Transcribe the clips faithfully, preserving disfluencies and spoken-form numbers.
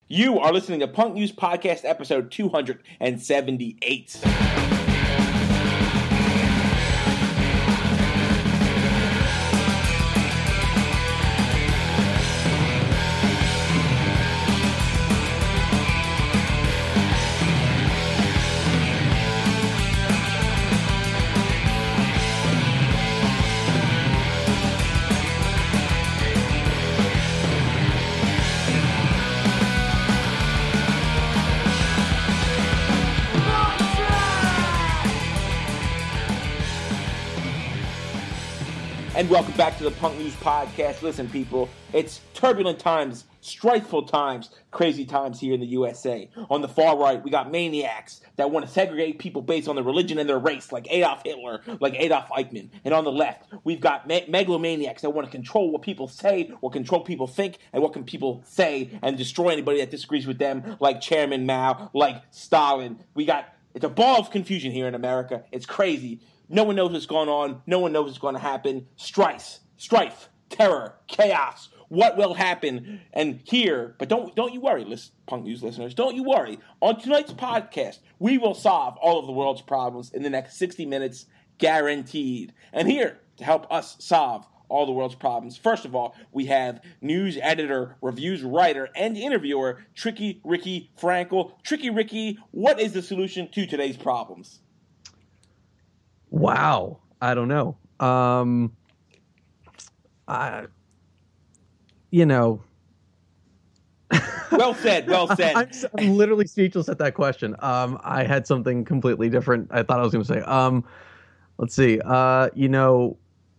You are listening to Punk News Podcast episode two seventy-eight. And welcome back to the Punk News Podcast. Listen, people, it's turbulent times, strifeful times, crazy times here in the U S A. On the far right, we got maniacs that want to segregate people based on their religion and their race, like Adolf Hitler, like Adolf Eichmann. And on the left, we've got me- megalomaniacs that want to control what people say, what control people think, and what can people say, and destroy anybody that disagrees with them, like Chairman Mao, like Stalin. We got, it's a ball of confusion here in America. It's crazy. No one knows what's going on. No one knows what's going to happen. Strife, strife, terror, chaos. What will happen? And here, but don't don't you worry, listen, Punk News listeners. Don't you worry. On tonight's podcast, we will solve all of the world's problems in the next sixty minutes, guaranteed. And here to help us solve all the world's problems, first of all, we have news editor, reviews writer, and interviewer Tricky Ricky Frankel. Tricky Ricky, what is the solution to today's problems? Wow. I don't know. Um, I, you know. Well said. Well said. I'm, I'm literally speechless at that question. Um, I had something completely different. I thought I was going to say, um, let's see. Uh, you know.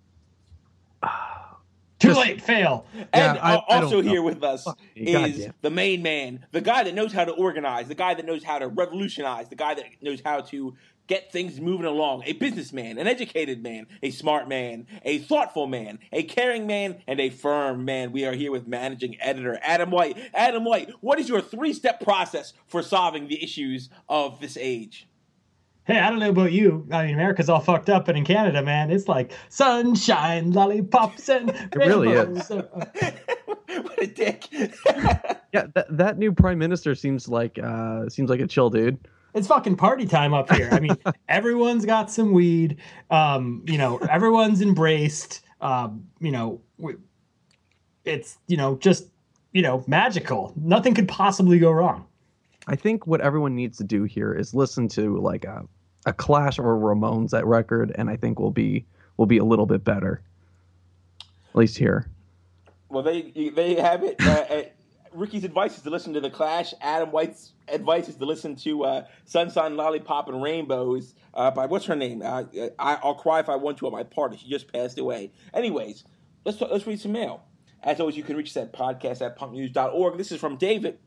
Too just, late, fail. And yeah, I, uh, I also here with us is God, the main man, the guy that knows how to organize, the guy that knows how to revolutionize, the guy that knows how to get things moving along, a businessman, an educated man, a smart man, a thoughtful man, a caring man, and a firm man. We are here with managing editor Adam White. Adam White, what is your three-step process for solving the issues of this age? Hey, I don't know about you. I mean, America's all fucked up, but in Canada, man, it's like sunshine, lollipops, and it really is. What a dick. Yeah, that, that new prime minister seems like uh, seems like a chill dude. It's fucking party time up here. I mean, everyone's got some weed. Um, you know, everyone's embraced. Um, you know, it's, you know, just, you know, magical. Nothing could possibly go wrong. I think what everyone needs to do here is listen to like a, a Clash or a Ramones that record, and I think we'll be we'll be a little bit better. At least here. Well, they they have it. Uh, Ricky's advice is to listen to The Clash. Adam White's advice is to listen to uh, Sunshine, Lollipop, and Rainbows uh, by, what's her name? Uh, I, I'll Cry If I Want to at my party. She just passed away. Anyways, let's let's read some mail. As always, you can reach us at podcast at punk news dot org. This is from David.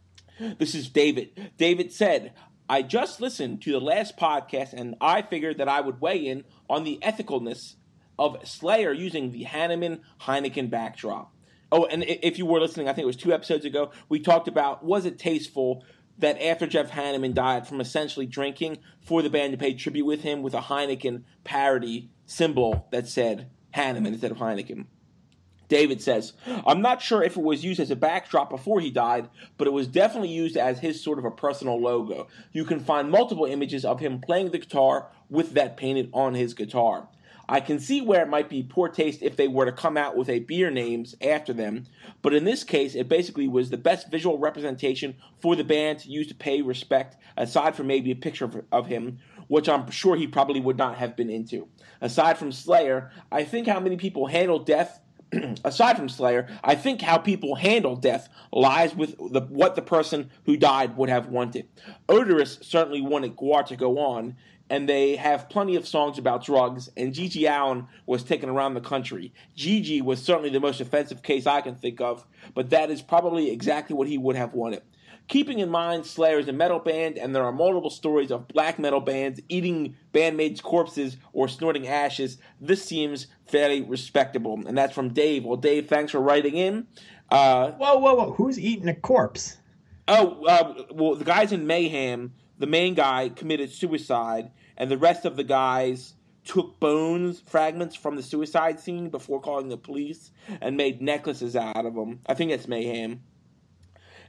This is David. David said, I just listened to the last podcast, and I figured that I would weigh in on the ethicalness of Slayer using the Hanneman Heineken backdrop. Oh, and if you were listening, I think it was two episodes ago, we talked about, was it tasteful that after Jeff Hanneman died from essentially drinking, for the band to pay tribute with him with a Heineken parody symbol that said Hanneman instead of Heineken? David says, I'm not sure if it was used as a backdrop before he died, but it was definitely used as his sort of a personal logo. You can find multiple images of him playing the guitar with that painted on his guitar. I can see where it might be poor taste if they were to come out with a beer names after them, but in this case, it basically was the best visual representation for the band to use to pay respect, aside from maybe a picture of, of him, which I'm sure he probably would not have been into. Aside from Slayer, I think how many people handle death Aside from Slayer, I think how people handle death lies with the, what the person who died would have wanted. Odorous certainly wanted Gwar to go on, and they have plenty of songs about drugs, and Gigi Allen was taken around the country. Gigi was certainly the most offensive case I can think of, but that is probably exactly what he would have wanted. Keeping in mind Slayer is a metal band, and there are multiple stories of black metal bands eating bandmates' corpses or snorting ashes, this seems fairly respectable. And that's from Dave. Well, Dave, thanks for writing in. Uh, whoa, whoa, whoa. Who's eating a corpse? Oh, uh, well, the guys in Mayhem, the main guy committed suicide, and the rest of the guys took bones fragments from the suicide scene before calling the police and made necklaces out of them. I think that's Mayhem.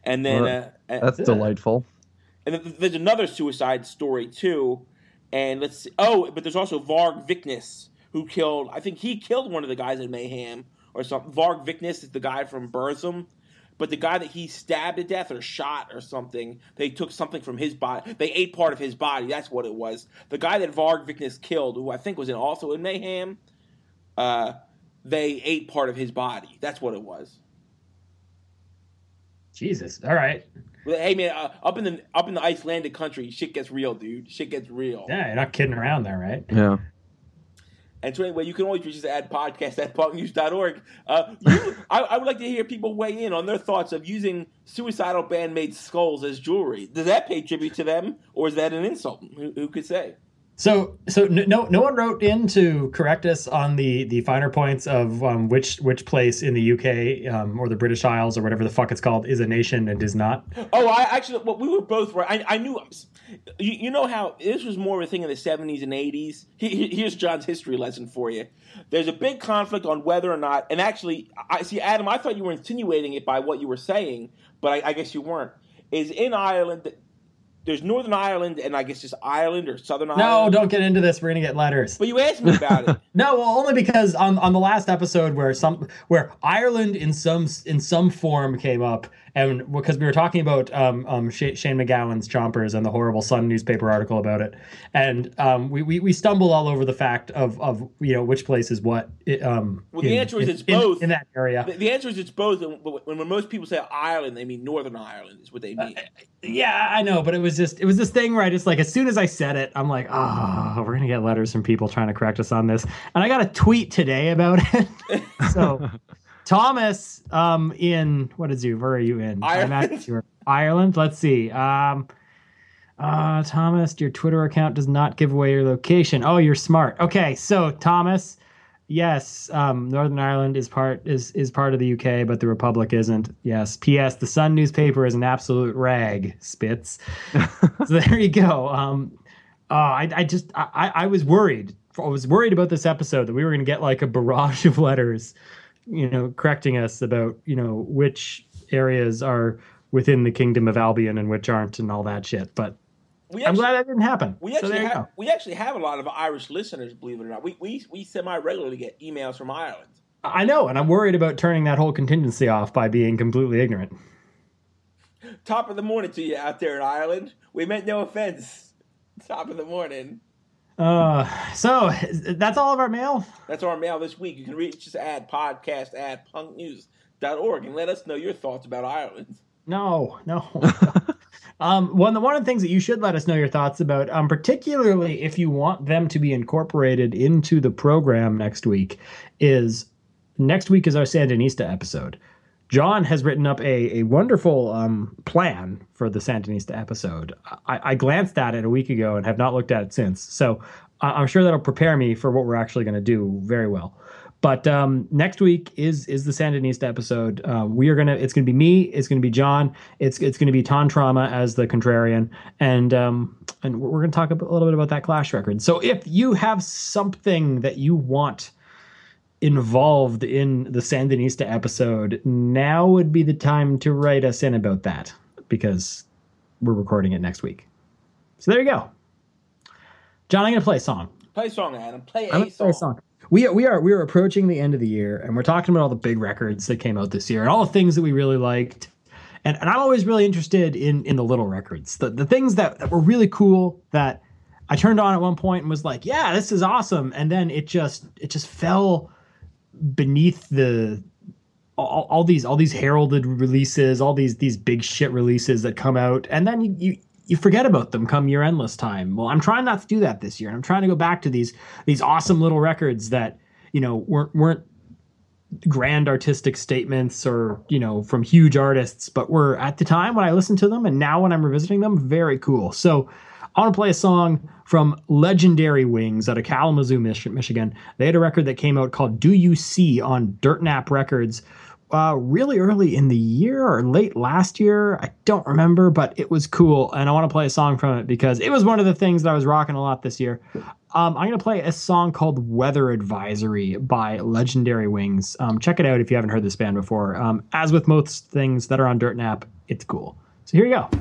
And then Well, uh, that's uh, delightful. And then there's another suicide story too. And let's see. Oh, but there's also Varg Vikernes, who killed. I think he killed one of the guys in Mayhem or something. Varg Vikernes is the guy from Burzum. But the guy that he stabbed to death or shot or something, they took something from his body. They ate part of his body. That's what it was. The guy that Varg Vikernes killed, who I think was in, also in Mayhem, uh, they ate part of his body. That's what it was. Jesus. All right. Hey man, uh, up in the up in the Icelandic country, shit gets real, dude. Shit gets real. Yeah, you're not kidding around there, right? Yeah. And so anyway, you can always reach us at podcast at punk news dot org. Uh, you, I, I would like to hear people weigh in on their thoughts of using suicidal bandmate skulls as jewelry. Does that pay tribute to them, or is that an insult? Who, who could say? So, so no, no one wrote in to correct us on the, the finer points of um, which which place in the U K um, or the British Isles or whatever the fuck it's called is a nation and is not. Oh, I actually, well, we were both right. I, I knew. You, you know how this was more of a thing in the seventies and eighties. He, here's John's history lesson for you. There's a big conflict on whether or not, and actually, I see, Adam. I thought you were insinuating it by what you were saying, but I, I guess you weren't. Is in Ireland. There's Northern Ireland and I guess just Ireland or Southern Ireland. No, don't get into this. We're gonna get letters. But you asked me about it. No, well, only because on, on the last episode where some where Ireland in some in some form came up, and because we were talking about um, um, Shane McGowan's Chompers and the horrible Sun newspaper article about it, and um, we, we we stumbled all over the fact of of you know which place is what. Um, well, the in, answer is in, it's both in, in that area. The, the answer is it's both. And when, when most people say Ireland, they mean Northern Ireland is what they mean. Uh, yeah, I know, but it was just it was this thing where I just like as soon as I said it, I'm like, oh, we're gonna get letters from people trying to correct us on this, and I got a tweet today about it. So. Thomas, um, in what is you? Where are you in? Ireland. You're Ireland. Let's see. Um, uh, Thomas, your Twitter account does not give away your location. Oh, you're smart. Okay, so Thomas, yes, um, Northern Ireland is part is is part of the U K, but the Republic isn't. Yes. P S. The Sun newspaper is an absolute rag. Spitz. So there you go. Um, uh, I I just I I was worried. I was worried about this episode that we were going to get like a barrage of letters, you know, correcting us about, you know, which areas are within the Kingdom of Albion and which aren't and all that shit. But we I'm actually, glad that didn't happen. We so actually, there you have, go. we actually have a lot of Irish listeners, believe it or not. We we, we semi-regularly get emails from Ireland. I know, and I'm worried about turning that whole contingency off by being completely ignorant. Top of the morning to you out there in Ireland. We meant no offense. Top of the morning. Uh, so that's all of our mail. That's our mail this week. You can reach us at podcast at punk news dot org and let us know your thoughts about Ireland. No, no. um, one, one of the things that you should let us know your thoughts about, um, particularly if you want them to be incorporated into the program next week, is next week is our Sandinista episode. John has written up a, a wonderful um, plan for the Sandinista episode. I, I glanced at it a week ago and have not looked at it since. So uh, I'm sure that'll prepare me for what we're actually going to do very well. But um, next week is is the Sandinista episode. Uh, we are gonna. It's gonna be me. It's gonna be John. It's it's gonna be Ton Trauma as the contrarian, and um, and we're gonna talk a little bit about that Clash record. So if you have something that you want involved in the Sandinista episode, now would be the time to write us in about that, because we're recording it next week. So there you go. John, I'm going to play a song. Play a song, Adam. Play I'm a gonna song. play a song. We are, we are we are approaching the end of the year, and we're talking about all the big records that came out this year and all the things that we really liked. And and I'm always really interested in in the little records, the the things that, that were really cool that I turned on at one point and was like, yeah, this is awesome, and then it just it just fell beneath the all, all these all these heralded releases, all these these big shit releases that come out, and then you, you you forget about them come year endless time. Well, I'm trying not to do that this year, and I'm trying to go back to these these awesome little records that, you know, weren't weren't grand artistic statements or, you know, from huge artists, but were at the time when I listened to them and now when I'm revisiting them, very cool. So I want to play a song from Legendary Wings out of Kalamazoo, Mich- Michigan. They had a record that came out called Do You See on Dirt Nap Records uh, really early in the year or late last year. I don't remember, but it was cool. And I want to play a song from it because it was one of the things that I was rocking a lot this year. Um, I'm going to play a song called Weather Advisory by Legendary Wings. Um, check it out if you haven't heard this band before. Um, as with most things that are on Dirt Nap, it's cool. So here you go.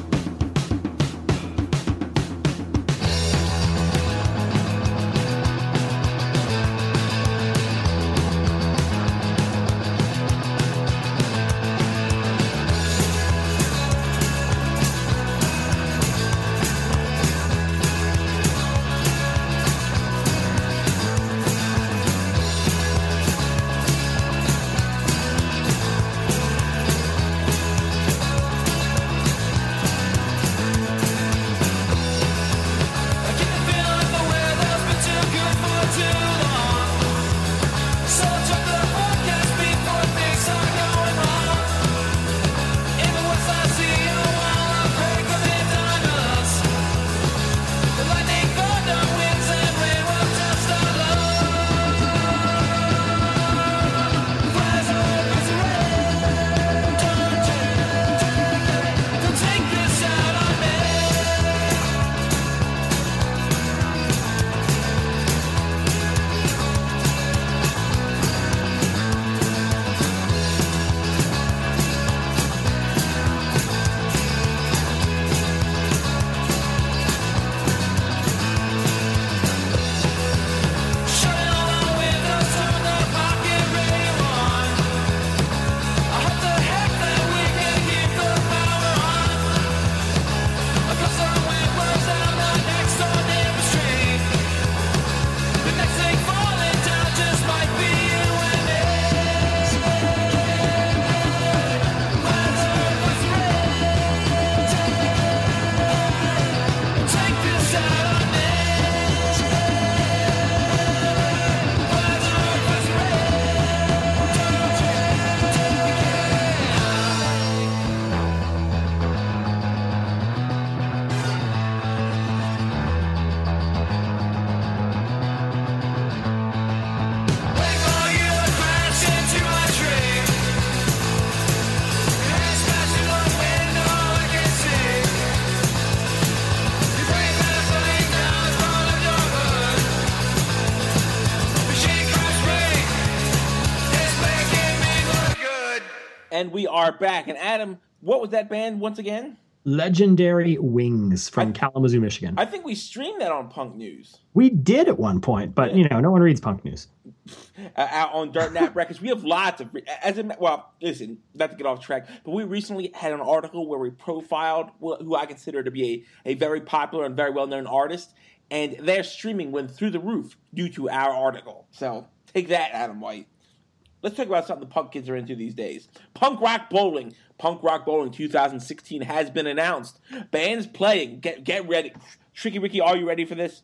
And we are back. And Adam, what was that band once again? Legendary Wings from I, Kalamazoo, Michigan. I think we streamed that on Punk News. We did at one point, but yeah. you know, no one reads Punk News. Uh, out on Dirt Nap Records, we have lots of as in, well, listen, not to get off track, but we recently had an article where we profiled who I consider to be a, a very popular and very well known artist, and their streaming went through the roof due to our article. So take that, Adam White. Let's talk about something the punk kids are into these days. Punk Rock Bowling. Punk Rock Bowling twenty sixteen has been announced. Bands playing. Get get ready. Tricky Ricky, are you ready for this?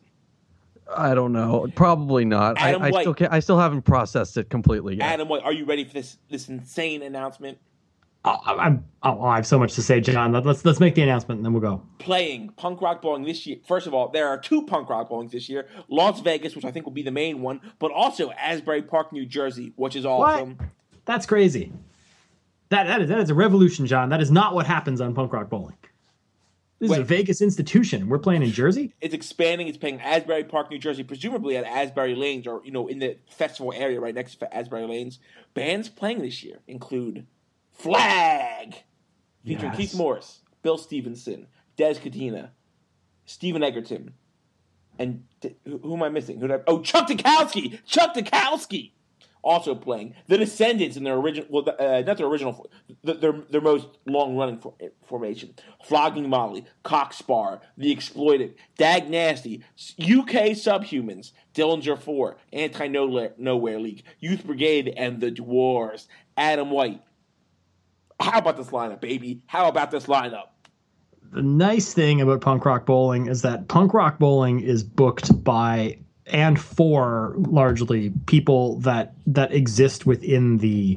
I don't know. Probably not. Adam I, I White. still can't, I still haven't processed it completely yet. Adam White, are you ready for this this insane announcement? Oh, I'm, oh, I have so much to say, John. Let's let's make the announcement and then we'll go. Playing Punk Rock Bowling this year. First of all, there are two Punk Rock Bowlings this year. Las Vegas, which I think will be the main one, but also Asbury Park, New Jersey, which is awesome. What? That's crazy. That that is that is a revolution, John. That is not what happens on Punk Rock Bowling. This Wait, is a Vegas institution. We're playing in Jersey? It's expanding. It's playing Asbury Park, New Jersey, presumably at Asbury Lanes or, you know, in the festival area right next to Asbury Lanes. Bands playing this year include Flag, featuring yes. Keith Morris, Bill Stevenson, Des Katina, Stephen Egerton, and who, who am I missing? Who did I, oh, Chuck Dukowski! Chuck Dukowski! Also playing the Descendants in their original, well, uh, not their original, their their most long running for, formation. Flogging Molly, Cock Spar, The Exploited, Dag Nasty, U K Subhumans, Dillinger four, Anti Nowhere League, Youth Brigade, and the Dwarves. Adam White. How about this lineup, baby? How about this lineup? The nice thing about Punk Rock Bowling is that Punk Rock Bowling is booked by and for largely people that that exist within the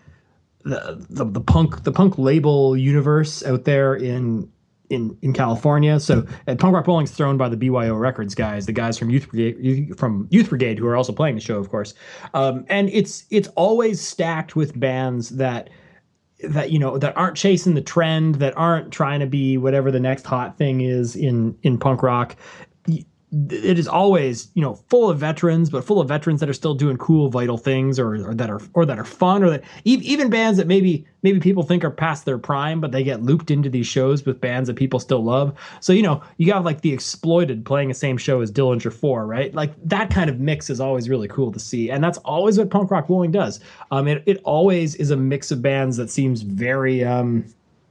the the, the punk the punk label universe out there in in in California. So at Punk Rock Bowling is thrown by the B Y O Records guys, the guys from Youth Brigade from Youth Brigade who are also playing the show, of course. Um, and it's it's always stacked with bands that that you know that aren't chasing the trend, that aren't trying to be whatever the next hot thing is in in punk rock. it is always, you know, full of veterans, but full of veterans that are still doing cool, vital things, or, or that are or that are fun, or that even bands that maybe maybe people think are past their prime, but they get looped into these shows with bands that people still love. So, you know, you got like the Exploited playing the same show as Dillinger four, right? Like that kind of mix is always really cool to see, and that's always what Punk Rock Bowling does. Um, it it always is a mix of bands that seems very um.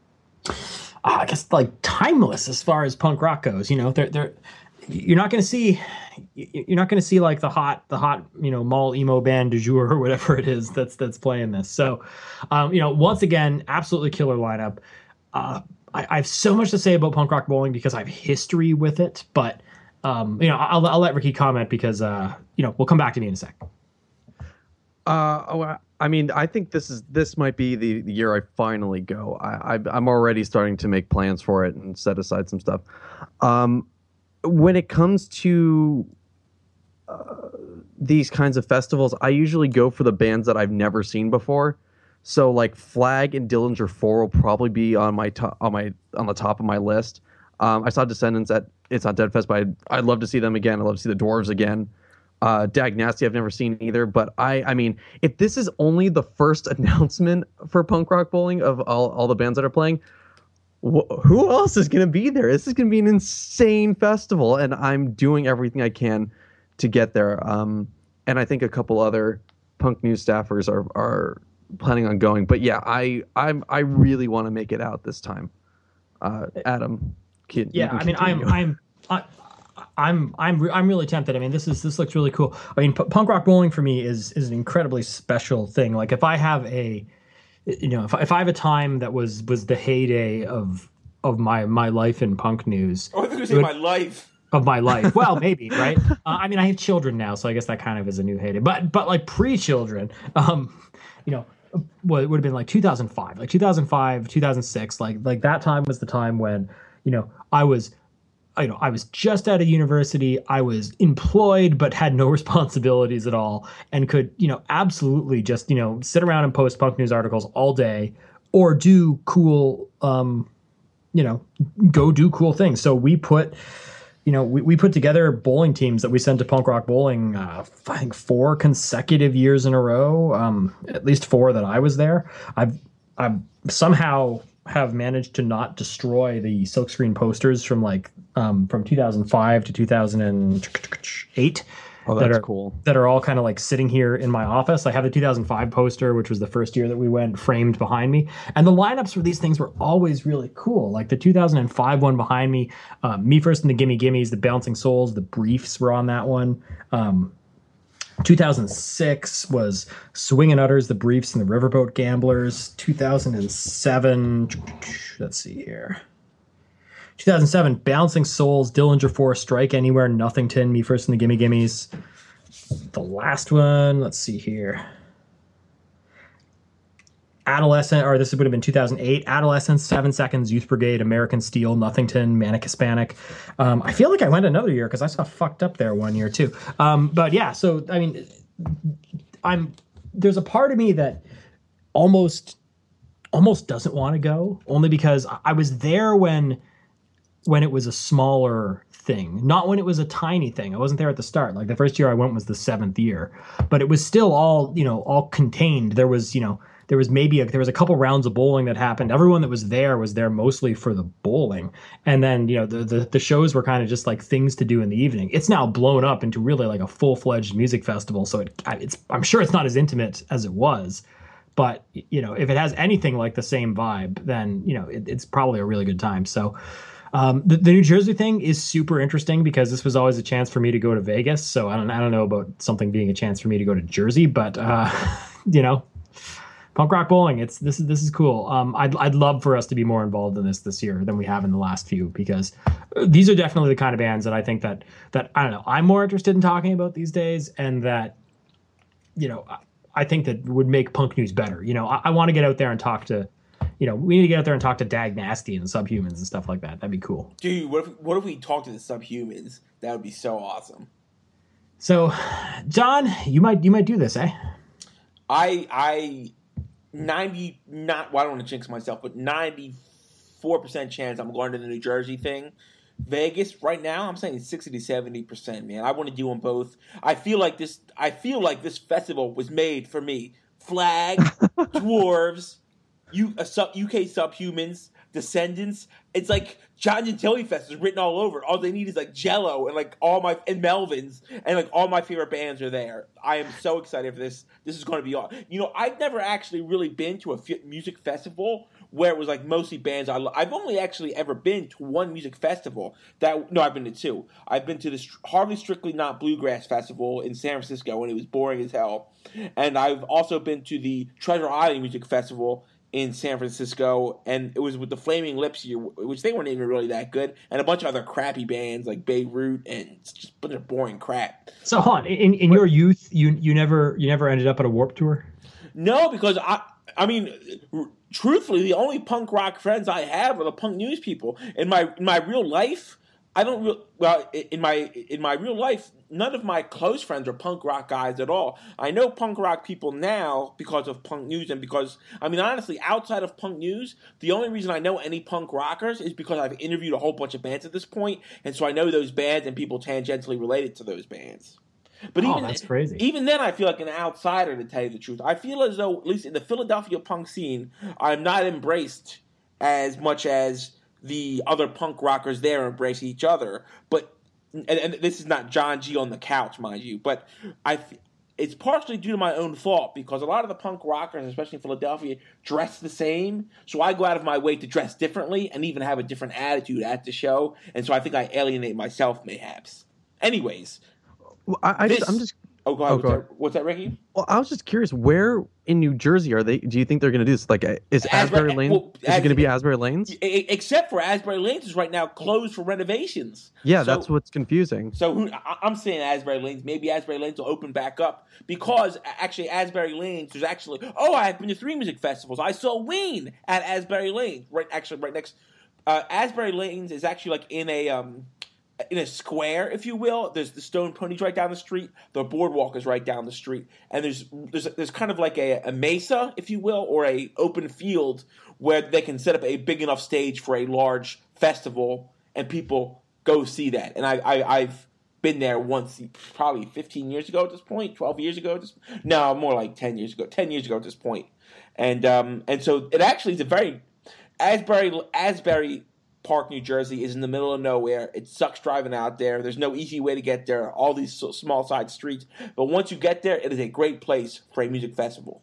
I guess like timeless as far as punk rock goes. You know, they're they're you're not going to see you're not going to see like the hot the hot you know mall emo band du jour or whatever it is that's that's playing this. So, um, you know, once again, absolutely killer lineup. Uh, I, I have so much to say about Punk Rock Bowling because I have history with it, but um, you know, I'll I'll let Ricky comment because uh, you know we'll come back to me in a sec. Uh, oh, I mean, I think this is this might be the, the year I finally go. I, I I'm already starting to make plans for it and set aside some stuff. Um, when it comes to uh, these kinds of festivals, I usually go for the bands that I've never seen before. So like Flag and Dillinger four will probably be on my top on my on the top of my list. Um, I saw Descendants at It's Not Dead Fest, but I'd, I'd love to see them again. I'd love to see the Dwarves again. Uh, Dag Nasty I've never seen either, but I I mean, if this is only the first announcement for Punk Rock Bowling of all, all the bands that are playing, wh- who else is going to be there? This is going to be an insane festival, and I'm doing everything I can to get there. Um, and I think a couple other Punk News staffers are are planning on going. But yeah, I I'm I really want to make it out this time. Uh, Adam, can, yeah, I mean, I'm I'm. I, I'm I'm re- I'm really tempted. I mean, this is this looks really cool. I mean, P- Punk Rock Bowling for me is is an incredibly special thing. Like if I have a, you know, if if I have a time that was was the heyday of of my my life in punk news. Oh, I think you say my life. Of my life. Well, maybe, right? Uh, I mean, I have children now, so I guess that kind of is a new heyday. But but like pre-children, um, you know, well, it would have been like two thousand five, like two thousand five, two thousand six, like like that time was the time when, you know, I was. You know, I was just out of university. I was employed, but had no responsibilities at all, and could, you know, absolutely just, you know, sit around and post punk news articles all day, or do cool, um, you know, go do cool things. So we put, you know, we, we put together bowling teams that we sent to Punk Rock Bowling. Uh, I think four consecutive years in a row. Um, at least four that I was there. I've I've somehow have managed to not destroy the silkscreen posters from like um, from two thousand five to two thousand eight. Oh, that's that are, cool. That are all kind of like sitting here in my office. I have the two thousand five poster, which was the first year that we went, framed behind me. And the lineups for these things were always really cool. Like the two thousand five one behind me, um, Me First and the Gimme Gimmes, the Bouncing Souls, the Briefs were on that one. Um, two thousand six was Swingin' Utters, the Briefs, and the Riverboat Gamblers. two thousand seven, let's see here. two thousand seven, Bouncing Souls, Dillinger four, Strike Anywhere, Nothington, Me First and the Gimme Gimmes. The last one, let's see here. Adolescent, or this would have been two thousand eight, Adolescence, Seven Seconds, Youth Brigade, American Steel, Nothington, Manic Hispanic. Um, I feel like I went another year because I saw Fucked Up there one year too. Um, but yeah, so I mean, I'm there's a part of me that almost almost doesn't want to go, only because I was there when when it was a smaller thing, not when it was a tiny thing. I wasn't there at the start. Like the first year I went was the seventh year, but it was still all, you know, all contained. There was, you know, there was maybe a, there was a couple rounds of bowling that happened. Everyone that was there was there mostly for the bowling. And then, you know, the, the, the shows were kind of just like things to do in the evening. It's now blown up into really like a full-fledged music festival. So it, it's, I'm sure it's not as intimate as it was, but you know, if it has anything like the same vibe, then, you know, it, it's probably a really good time. So, Um, the, the New Jersey thing is super interesting because this was always a chance for me to go to Vegas. So I don't, I don't know about something being a chance for me to go to Jersey, but, uh, you know, Punk Rock Bowling, it's, this is, this is cool. Um, I'd, I'd love for us to be more involved in this this year than we have in the last few, because these are definitely the kind of bands that I think that, that, I don't know, I'm more interested in talking about these days, and that, you know, I, I think that would make punk news better. You know, I, I want to get out there and talk to, you know, we need to get out there and talk to Dag Nasty and the Subhumans and stuff like that. That'd be cool. Dude, what if, what if we talk to the Subhumans? That would be so awesome. So, John, you might you might do this, eh? I I ninety not well, I don't want to jinx myself, but ninety four percent chance I'm going to the New Jersey thing, Vegas right now, I'm saying sixty to seventy percent, man. I want to do them both. I feel like this I feel like this festival was made for me. Flag, Dwarves, U, uh, sub, U K Subhumans, Descendants. It's like John Gentili Fest is written all over it. All they need is like Jello and like all my and Melvins and like all my favorite bands are there. I am so excited for this. This is going to be all. You know, I've never actually really been to a f- music festival where it was like mostly bands I love. I've only actually ever been to one music festival that no, I've been to two. I've been to this Hardly Strictly Not Bluegrass Festival in San Francisco, and it was boring as hell. And I've also been to the Treasure Island Music Festival in San Francisco, and it was with the Flaming Lips year, which they weren't even really that good, and a bunch of other crappy bands like Beirut, and it's just a bunch of boring crap. So, hold on, in in your youth, you you never you never ended up at a Warped Tour? No, because I I mean, truthfully, the only punk rock friends I have are the punk news people. In my in my real life, I don't real well in my in my real life. None of my close friends are punk rock guys at all. I know punk rock people now because of punk news and because, I mean, honestly, outside of punk news, the only reason I know any punk rockers is because I've interviewed a whole bunch of bands at this point, and so I know those bands and people tangentially related to those bands. But oh, even that's crazy. Even then, I feel like an outsider, to tell you the truth. I feel as though, at least in the Philadelphia punk scene, I'm not embraced as much as the other punk rockers there embrace each other. But And, and this is not John G on the couch, mind you, but I, it's partially due to my own fault because a lot of the punk rockers, especially in Philadelphia, dress the same. So I go out of my way to dress differently and even have a different attitude at the show. And so I think I alienate myself, mayhaps. Anyways, well, I, I this, just, I'm just. Oh, go ahead. Oh, what's, go that, what's that, Ricky? Well, I was just curious, where in New Jersey are they? Do you think they're going to do this? Like, is Asbury, Asbury Lane? Well, is it going to be Asbury Lanes? Except for Asbury Lanes is right now closed for renovations. Yeah, so, that's what's confusing. So who, I'm saying Asbury Lanes. Maybe Asbury Lanes will open back up because actually Asbury Lanes there's actually. Oh, I've been to three music festivals. I saw Ween at Asbury Lanes. Right, actually, right next. Uh, Asbury Lanes is actually like in a. Um, in a square, if you will. There's the Stone Ponies right down the street. The boardwalk is right down the street. And there's there's there's kind of like a, a mesa, if you will, or a open field where they can set up a big enough stage for a large festival and people go see that. And I, I, I've been there once, probably fifteen years ago at this point, twelve years ago at this No, more like ten years ago. ten years ago at this point. And um and so it actually is a very Asbury Asbury Park, New Jersey is in the middle of nowhere. It sucks driving out there. There's no easy way to get there. All these small side streets. But once you get there, it is a great place for a music festival.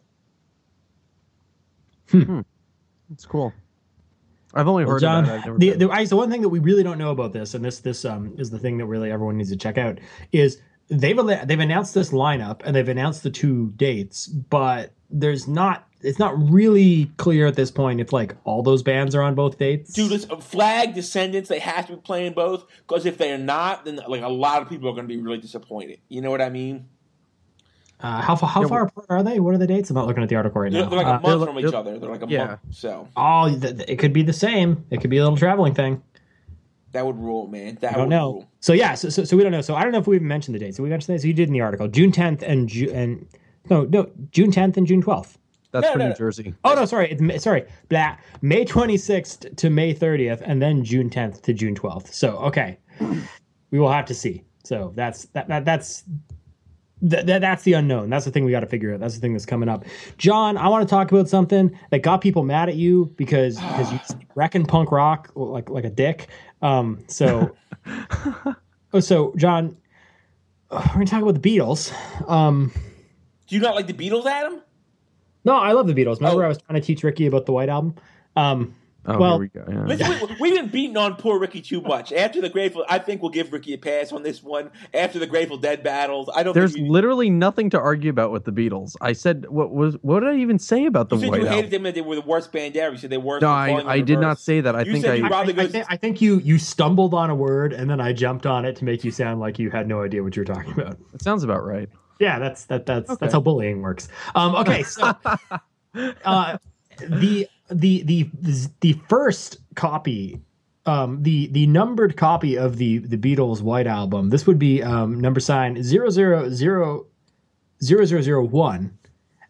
Hmm. That's cool. I've only heard well, John, about it. I've never the, the, I, the one thing that we really don't know about this, and this this um is the thing that really everyone needs to check out, is they've they've announced this lineup and they've announced the two dates, but there's not. It's not really clear at this point if like all those bands are on both dates. Dude, this Flag, Descendants, they have to be playing both because if they're not, then like a lot of people are going to be really disappointed. You know what I mean? Uh, how far how yeah, far apart are they? What are the dates? I'm not looking at the article right they're, now. They're like a uh, month from each other. They're like a yeah. month. So oh, th- it could be the same. It could be a little traveling thing. That would rule, man. That I don't would know. Rule. So yeah, so, so so we don't know. So I don't know if we even mentioned the dates. So we mentioned this. So you did in the article, June tenth and Ju- and no no June tenth and June twelfth. That's no, for no, New no. Jersey. Oh no, sorry, it's sorry, blah. May twenty-sixth to May thirtieth, and then June tenth to June twelfth. So okay, we will have to see. So that's that, that that's that, that that's the unknown. That's the thing we got to figure out. That's the thing that's coming up. John, I want to talk about something that got people mad at you because because you reckon punk rock like like a dick. Um, so oh, so John, we're gonna talk about the Beatles. Um, Do you not like the Beatles, Adam? No, I love the Beatles. Remember, Oh. I was trying to teach Ricky about the White Album. Um, Oh, well, here we go. Yeah. Listen, we, we've been beating on poor Ricky too much. After the Grateful, I think we'll give Ricky a pass on this one. After the Grateful Dead battles, I don't. There's think we, literally nothing to argue about with the Beatles. I said, what was what did I even say about the you said White you hated Album? them and they were the worst band ever. You said they were. No, I, I did not say that. I You think said I. you I, rather I, go. I, think, I think you you stumbled on a word and then I jumped on it to make you sound like you had no idea what you were talking about. It sounds about right. Yeah, that's that that's Okay. that's how bullying works. Um, okay, so uh, the the the the first copy, um, the the numbered copy of the the Beatles White Album. This would be um, number sign zero zero zero zero zero zero one,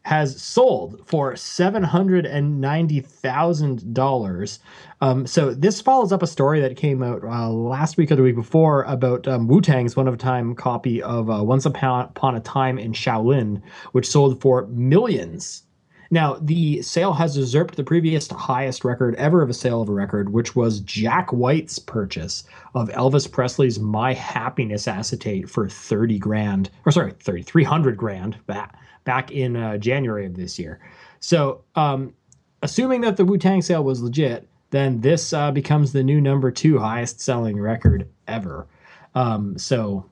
has sold for seven hundred ninety thousand dollars. Um, so this follows up a story that came out uh, last week or the week before about um, Wu-Tang's one-of-a-time copy of uh, Once Upon, Upon a Time in Shaolin, which sold for millions. Now, the sale has usurped the previous highest record ever of a sale of a record, which was Jack White's purchase of Elvis Presley's My Happiness acetate for thirty grand, or sorry, thirty-three hundred grand back, back in uh, January of this year. So, um, assuming that the Wu-Tang sale was legit, then this uh, becomes the new number two highest selling record ever. Um, so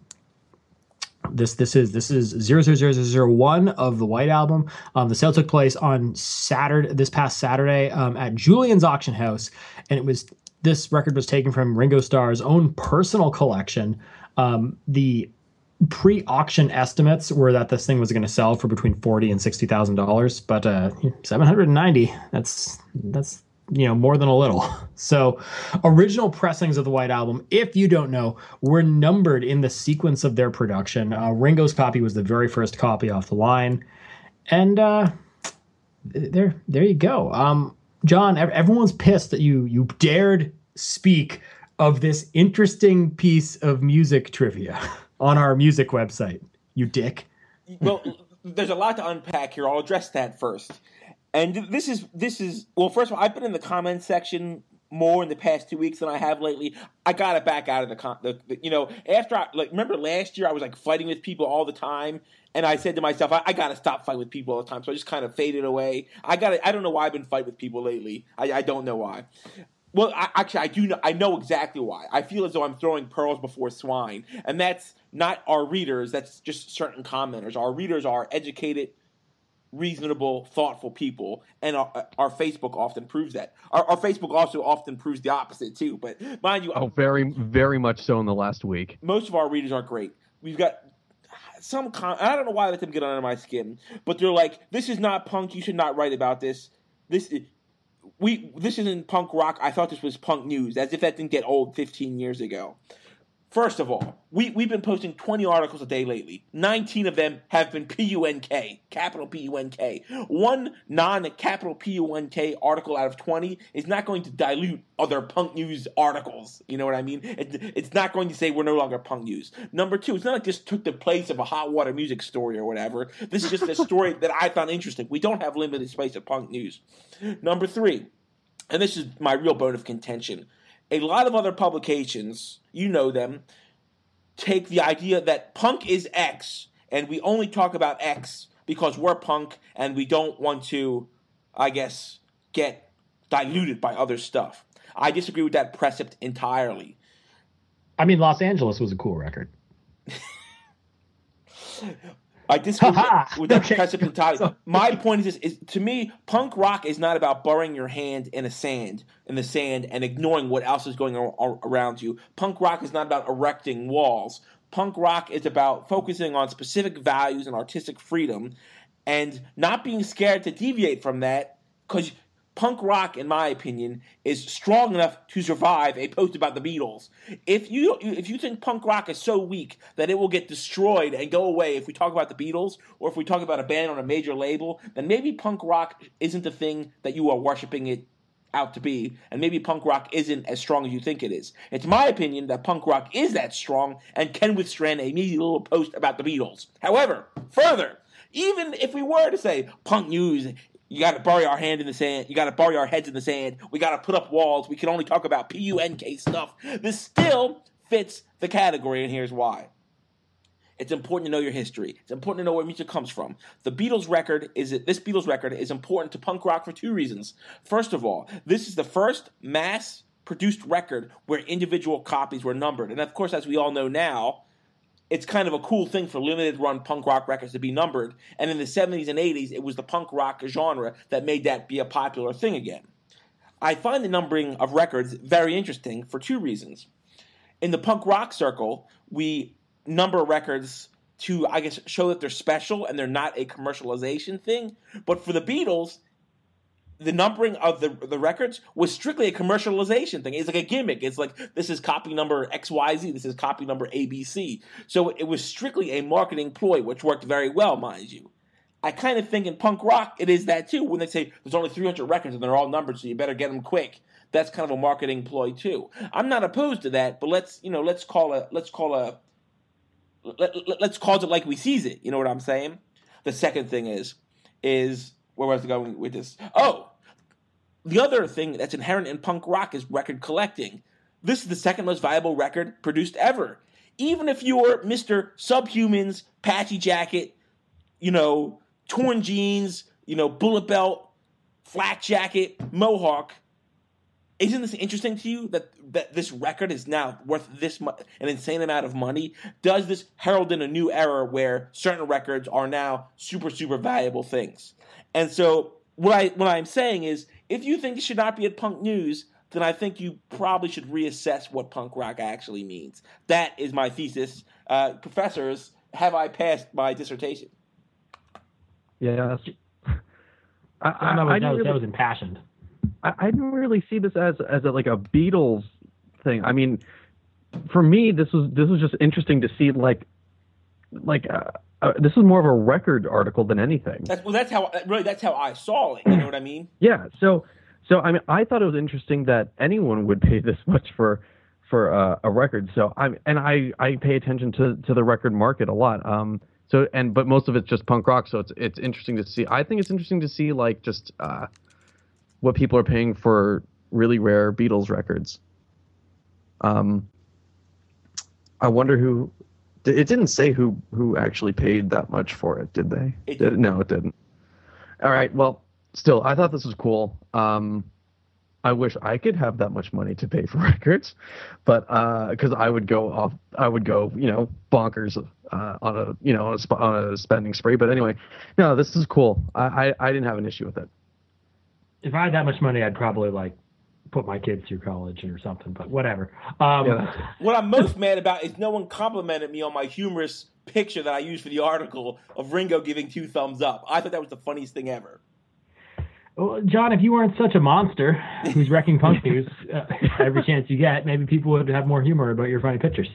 This this is this is zero zero zero zero zero one of the White Album. Um, the sale took place on Saturday, this past Saturday, um, at Julian's Auction House, and it was this record was taken from Ringo Starr's own personal collection. Um, the pre-auction estimates were that this thing was going to sell for between forty and sixty thousand dollars, but uh, seven hundred and ninety. That's that's. you know, more than a little. So original pressings of the White Album, if you don't know, were numbered in the sequence of their production. Uh, Ringo's copy was the very first copy off the line. And uh, there there you go. Um, John, everyone's pissed that you you dared speak of this interesting piece of music trivia on our music website, you dick. Well, there's a lot to unpack here. I'll address that first. And this is, this is well, first of all, I've been in the comments section more in the past two weeks than I have lately. I got it back out of the, com- the, the you know, after I, like, remember last year I was like fighting with people all the time. And I said to myself, I, I got to stop fighting with people all the time. So I just kind of faded away. I got I don't know why I've been fighting with people lately. I, I don't know why. Well, I, actually, I do know. I know exactly why. I feel as though I'm throwing pearls before swine. And that's not our readers. That's just certain commenters. Our readers are educated, reasonable, thoughtful people, and our, our Facebook often proves that. Our, our Facebook also often proves the opposite too. But mind you, oh, very, very much so in the last week. Most of our readers are great. We've got some. Con- I don't know why I let them get under my skin, but they're like, "This is not punk. You should not write about this. This we this isn't punk rock. I thought this was punk news." As if that didn't get old fifteen years ago. First of all, we, we've been posting twenty articles a day lately. nineteen of them have been P U N K, capital P U N K. One non-capital P U N K article out of twenty is not going to dilute other punk news articles. You know what I mean? It, it's not going to say we're no longer punk news. Number two, it's not like this took the place of a hot water music story or whatever. This is just a story that I found interesting. We don't have limited space of punk news. Number three, and this is my real bone of contention, a lot of other publications, you know them, take the idea that punk is X, and we only talk about X because we're punk and we don't want to, I guess, get diluted by other stuff. I disagree with that precept entirely. I mean, Los Angeles was a cool record. I disagree with that, with that okay. precept entirely. My point is this: is to me, punk rock is not about burying your hand in a sand, in the sand, and ignoring what else is going on around you. Punk rock is not about erecting walls. Punk rock is about focusing on specific values and artistic freedom, and not being scared to deviate from that. Because punk rock, in my opinion, is strong enough to survive a post about the Beatles. If you if you think punk rock is so weak that it will get destroyed and go away if we talk about the Beatles, or if we talk about a band on a major label, then maybe punk rock isn't the thing that you are worshiping it out to be, and maybe punk rock isn't as strong as you think it is. It's my opinion that punk rock is that strong and can withstand a measly little post about the Beatles. However, further, even if we were to say punk news, you got to bury our hand in the sand. You got to bury our heads in the sand. We got to put up walls. We can only talk about P U N K stuff. This still fits the category, and here's why. It's important to know your history. It's important to know where music comes from. The Beatles record is this Beatles record is important to punk rock for two reasons. First of all, this is the first mass-produced record where individual copies were numbered, and of course, as we all know now, it's kind of a cool thing for limited-run punk rock records to be numbered, and in the seventies and eighties, it was the punk rock genre that made that be a popular thing again. I find the numbering of records very interesting for two reasons. In the punk rock circle, we number records to, I guess, show that they're special and they're not a commercialization thing, but for the Beatles, the numbering of the the records was strictly a commercialization thing. It's like a gimmick. It's like, this is copy number X Y Z, this is copy number A B C. So it was strictly a marketing ploy, which worked very well, mind you. I kind of think in punk rock it is that too. When they say there's only three hundred records and they're all numbered, so you better get them quick. That's kind of a marketing ploy too. I'm not opposed to that, but let's you know let's call a let's call a let, let, let's call it like we sees it. You know what I'm saying? The second thing is is where was I going with this? Oh, the other thing that's inherent in punk rock is record collecting. This is the second most valuable record produced ever. Even if you're Mister Subhuman's patchy jacket, you know, torn jeans, you know, bullet belt, flak jacket, mohawk, isn't this interesting to you that, that this record is now worth this much, an insane amount of money? Does this herald in a new era where certain records are now super, super valuable things? And so what, I, what I'm saying is, if you think it should not be at Punk News, then I think you probably should reassess what punk rock actually means. That is my thesis. Uh, professors, have I passed my dissertation? Yes. I, I, that, was, I that, was, really, that was impassioned. I, I didn't really see this as as a, like a Beatles thing. I mean, for me, this was this was just interesting to see. Like, like uh, uh, this is more of a record article than anything. That's, well, that's how really that's how I saw it. You know what I mean? Yeah. So. So I mean, I thought it was interesting that anyone would pay this much for for uh, a record. So I and I, I pay attention to, to the record market a lot. Um. So and but most of it's just punk rock. So it's it's interesting to see. I think it's interesting to see like just uh, what people are paying for really rare Beatles records. Um. I wonder who. It didn't say who who actually paid that much for it, did they? It did, no, it didn't. All right. Well. Still, I thought this was cool. Um, I wish I could have that much money to pay for records, but because uh, I would go off, I would go, you know, bonkers uh, on a, you know, on a, sp- on a spending spree. But anyway, no, this is cool. I, I, I didn't have an issue with it. If I had that much money, I'd probably like put my kids through college or something. But whatever. Um, yeah. What I'm most mad about is no one complimented me on my humorous picture that I used for the article of Ringo giving two thumbs up. I thought that was the funniest thing ever. Well, John, if you weren't such a monster who's wrecking Punk News uh, every chance you get, maybe people would have more humor about your funny pictures.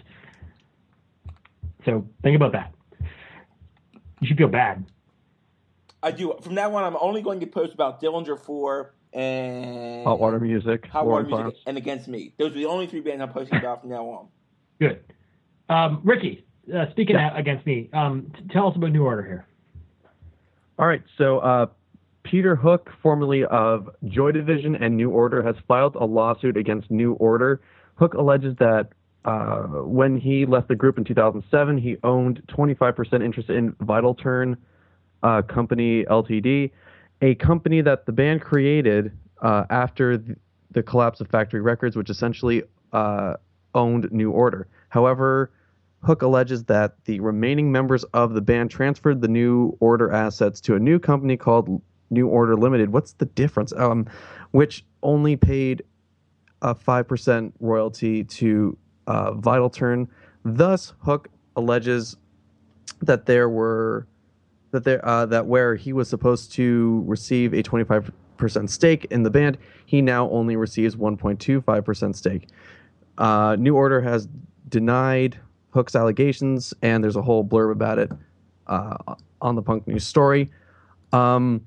So think about that. You should feel bad. I do. From now on, I'm only going to post about Dillinger four and Hot Water Music, Hot Water Music, Farms. and Against Me. Those are the only three bands I'm posting about from now on. Good. Um, Ricky, uh, speaking yeah. of Against Me, um, t- tell us about New Order here. All right, so. Uh, Peter Hook, formerly of Joy Division and New Order, has filed a lawsuit against New Order. Hook alleges that uh, when he left the group in two thousand seven, he owned twenty-five percent interest in Vital Turn uh, Company Limited, a company that the band created uh, after the, the collapse of Factory Records, which essentially uh, owned New Order. However, Hook alleges that the remaining members of the band transferred the New Order assets to a new company called New Order Limited. What's the difference? Um, which only paid a five percent royalty to uh, Vital Turn. Thus, Hook alleges that there were that there uh, that where he was supposed to receive a twenty-five percent stake in the band, he now only receives one point two five percent stake. Uh, New Order has denied Hook's allegations, and there's a whole blurb about it uh, on the Punk News story. Um,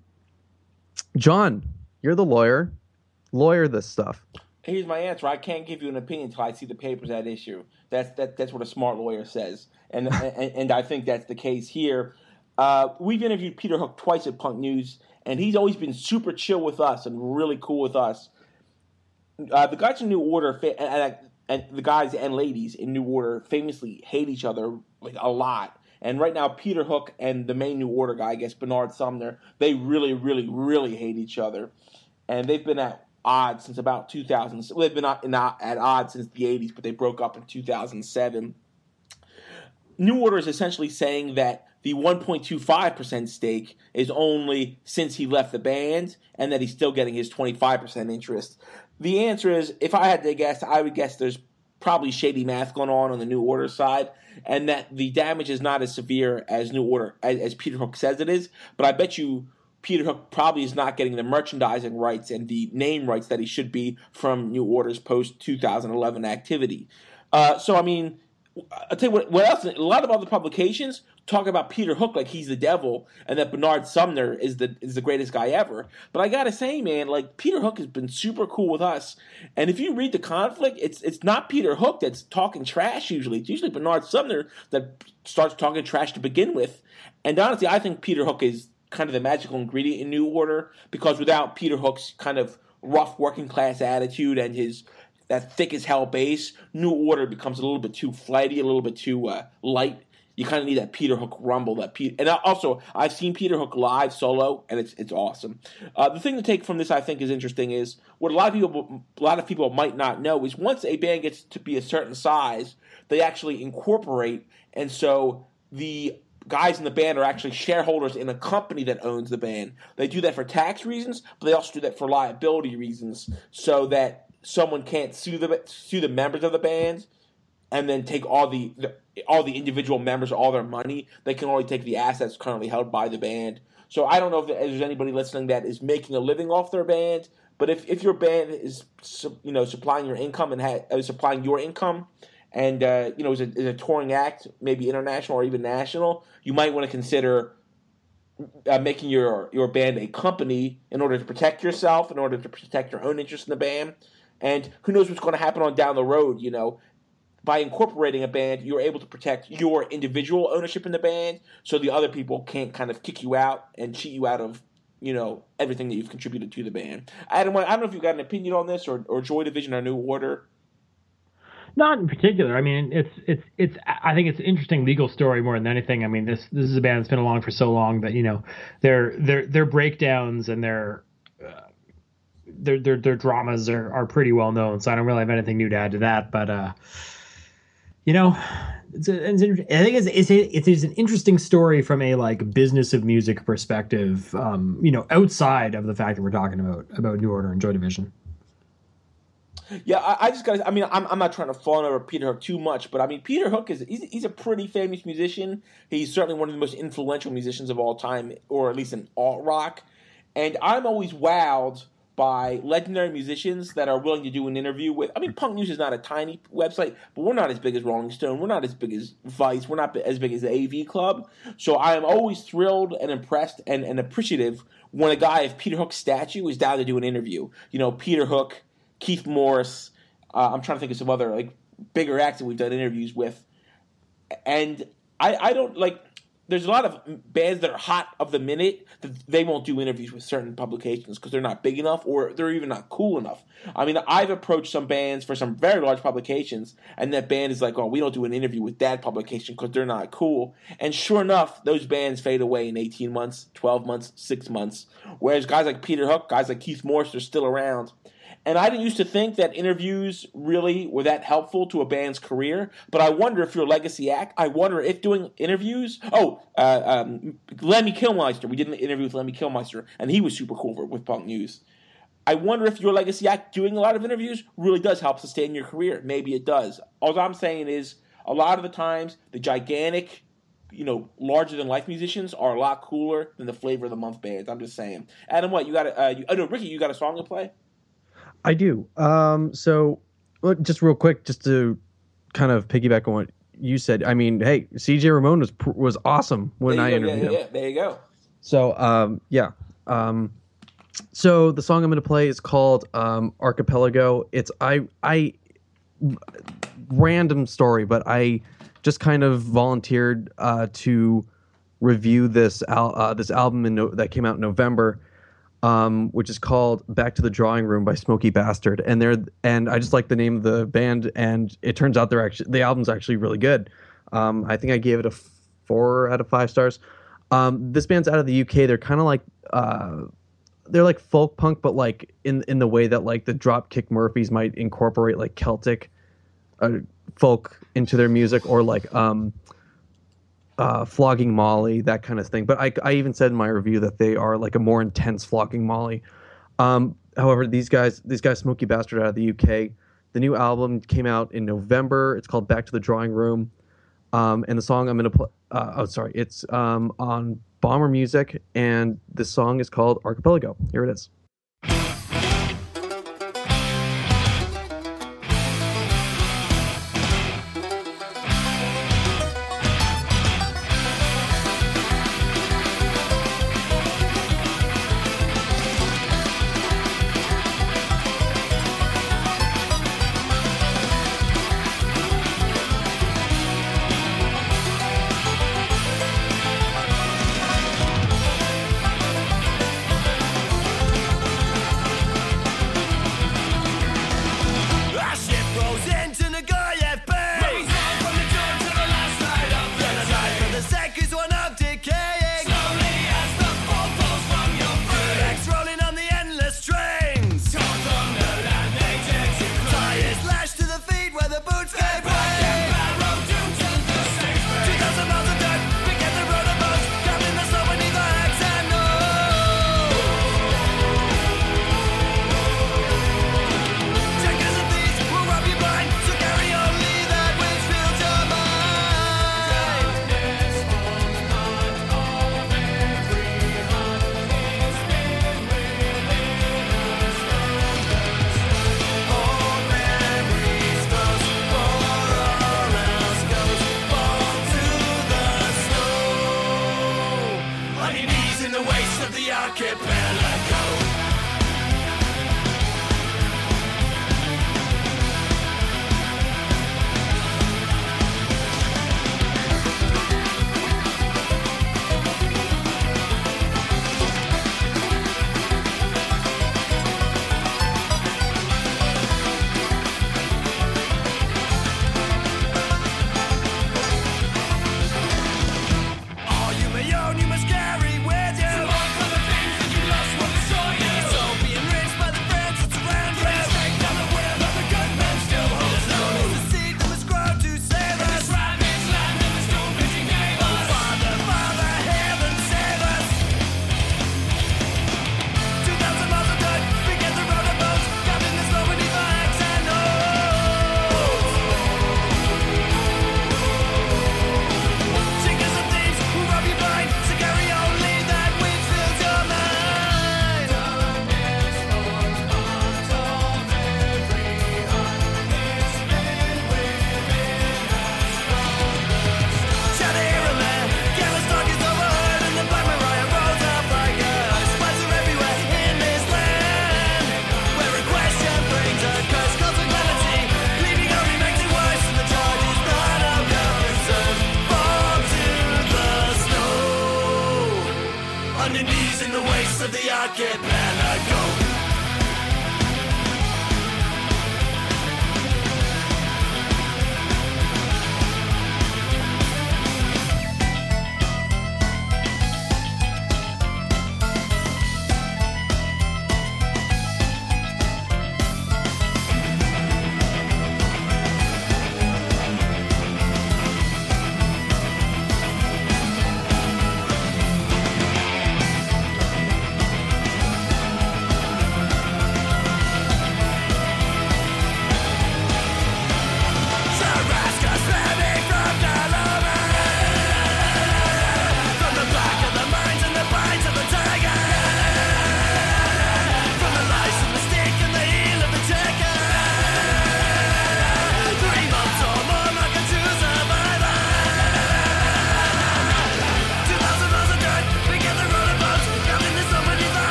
John, you're the lawyer. Lawyer this stuff. Here's my answer. I can't give you an opinion until I see the papers at issue. That's that. That's what a smart lawyer says, and and, and I think that's the case here. Uh, we've interviewed Peter Hook twice at Punk News, and he's always been super chill with us and really cool with us. Uh, the guys in New Order, and, and, and the guys and ladies in New Order, famously hate each other like a lot. And right now, Peter Hook and the main New Order guy, I guess Bernard Sumner, they really, really, really hate each other, and they've been at odds since about two thousand. Well, they've been not at odds since the eighties, but they broke up in two thousand seven. New Order is essentially saying that the one point two five percent stake is only since he left the band, and that he's still getting his twenty-five percent interest. The answer is, if I had to guess, I would guess there's probably shady math going on on the New Order side, and that the damage is not as severe as New Order, as, as Peter Hook says it is. But I bet you Peter Hook probably is not getting the merchandising rights and the name rights that he should be from New Order's post two thousand eleven activity. Uh, so, I mean, I'll tell you what, what else, a lot of other publications talk about Peter Hook like he's the devil and that Bernard Sumner is the is the greatest guy ever. But I gotta say, man, like Peter Hook has been super cool with us. And if you read the conflict, it's it's not Peter Hook that's talking trash usually. It's usually Bernard Sumner that starts talking trash to begin with. And honestly, I think Peter Hook is kind of the magical ingredient in New Order, because without Peter Hook's kind of rough working class attitude and his that thick as hell bass, New Order becomes a little bit too flighty, a little bit too uh, light. You kind of need that Peter Hook rumble. That Pete, and also I've seen Peter Hook live solo, and it's it's awesome. Uh, the thing to take from this, I think, is interesting is what a lot of people a lot of people might not know is once a band gets to be a certain size, they actually incorporate, and so the guys in the band are actually shareholders in a company that owns the band. They do that for tax reasons, but they also do that for liability reasons, so that someone can't sue the sue the members of the band and then take all the, the all the individual members, all their money. They can only take the assets currently held by the band. So I don't know if there's anybody listening that is making a living off their band, but if, if your band is you know supplying your income and ha- uh, supplying your income, and uh, you know is a, is a touring act, maybe international or even national, you might want to consider uh, making your your band a company in order to protect yourself, in order to protect your own interest in the band. And who knows what's going to happen on down the road, you know. By incorporating a band, you're able to protect your individual ownership in the band, so the other people can't kind of kick you out and cheat you out of, you know, everything that you've contributed to the band. Adam, I don't know if you've got an opinion on this, or, or Joy Division or New Order. Not in particular. I mean, it's it's it's. I think it's an interesting legal story more than anything. I mean, this this is a band that's been along for so long that you know their their their breakdowns and their uh, their their their dramas are, are pretty well known. So I don't really have anything new to add to that. But uh, you know, it's, a, it's I think it's it's, a, it's an interesting story from a like business of music perspective. Um, you know, outside of the fact that we're talking about about New Order and Joy Division. Yeah, I, I just got. I mean, I'm I'm not trying to fawn over Peter Hook too much, but I mean, Peter Hook is he's, he's a pretty famous musician. He's certainly one of the most influential musicians of all time, or at least in alt rock. And I'm always wowed by legendary musicians that are willing to do an interview with. I mean, Punk News is not a tiny website, but we're not as big as Rolling Stone. We're not as big as Vice. We're not as big as the A V Club. So I am always thrilled and impressed and, and appreciative when a guy of Peter Hook's stature is down to do an interview. You know, Peter Hook, Keith Morris, uh, I'm trying to think of some other like bigger acts that we've done interviews with. And I, I don't like, there's a lot of bands that are hot of the minute that they won't do interviews with certain publications because they're not big enough or they're even not cool enough. I mean, I've approached some bands for some very large publications, and that band is like, oh, we don't do an interview with that publication because they're not cool. And sure enough, those bands fade away in eighteen months, twelve months, six months. Whereas guys like Peter Hook, guys like Keith Morris, they're still around. And I didn't used to think that interviews really were that helpful to a band's career, but I wonder if you're a legacy act. I wonder if doing interviews. Oh, uh, um, Lemmy Kilmister. We did an interview with Lemmy Kilmister, and he was super cool for, with Punk News. I wonder if you're a legacy act doing a lot of interviews really does help sustain your career. Maybe it does. All I'm saying is a lot of the times the gigantic, you know, larger than life musicians are a lot cooler than the flavor of the month bands. I'm just saying. Adam, what you got? Uh, you, oh no, Ricky, you got a song to play? I do. Um, so, well, just real quick, just to kind of piggyback on what you said. I mean, hey, C J Ramone was was awesome when I go, interviewed yeah, him. Yeah, there you go. So, um, yeah. Um, so the song I'm going to play is called um, Archipelago. It's I I random story, but I just kind of volunteered uh, to review this al- uh, this album in no- that came out in November. Um, which is called Back to the Drawing Room by Smokey Bastard. And they're, and I just like the name of the band, and it turns out they're actually, the album's actually really good. Um, I think I gave it a four out of five stars. Um, this band's out of the U K. They're kind of like, uh, they're like folk punk, but like in, in the way that like the Dropkick Murphys might incorporate like Celtic uh, folk into their music, or like, um, Uh, Flogging Molly, that kind of thing. But I, I even said in my review that they are like a more intense Flogging Molly. Um, however, these guys, these guys, Smokey Bastard out of the U K, the new album came out in November. It's called Back to the Drawing Room. Um, and the song I'm going to play, uh, oh, sorry, it's um, on Bomber Music, and the song is called Archipelago. Here it is.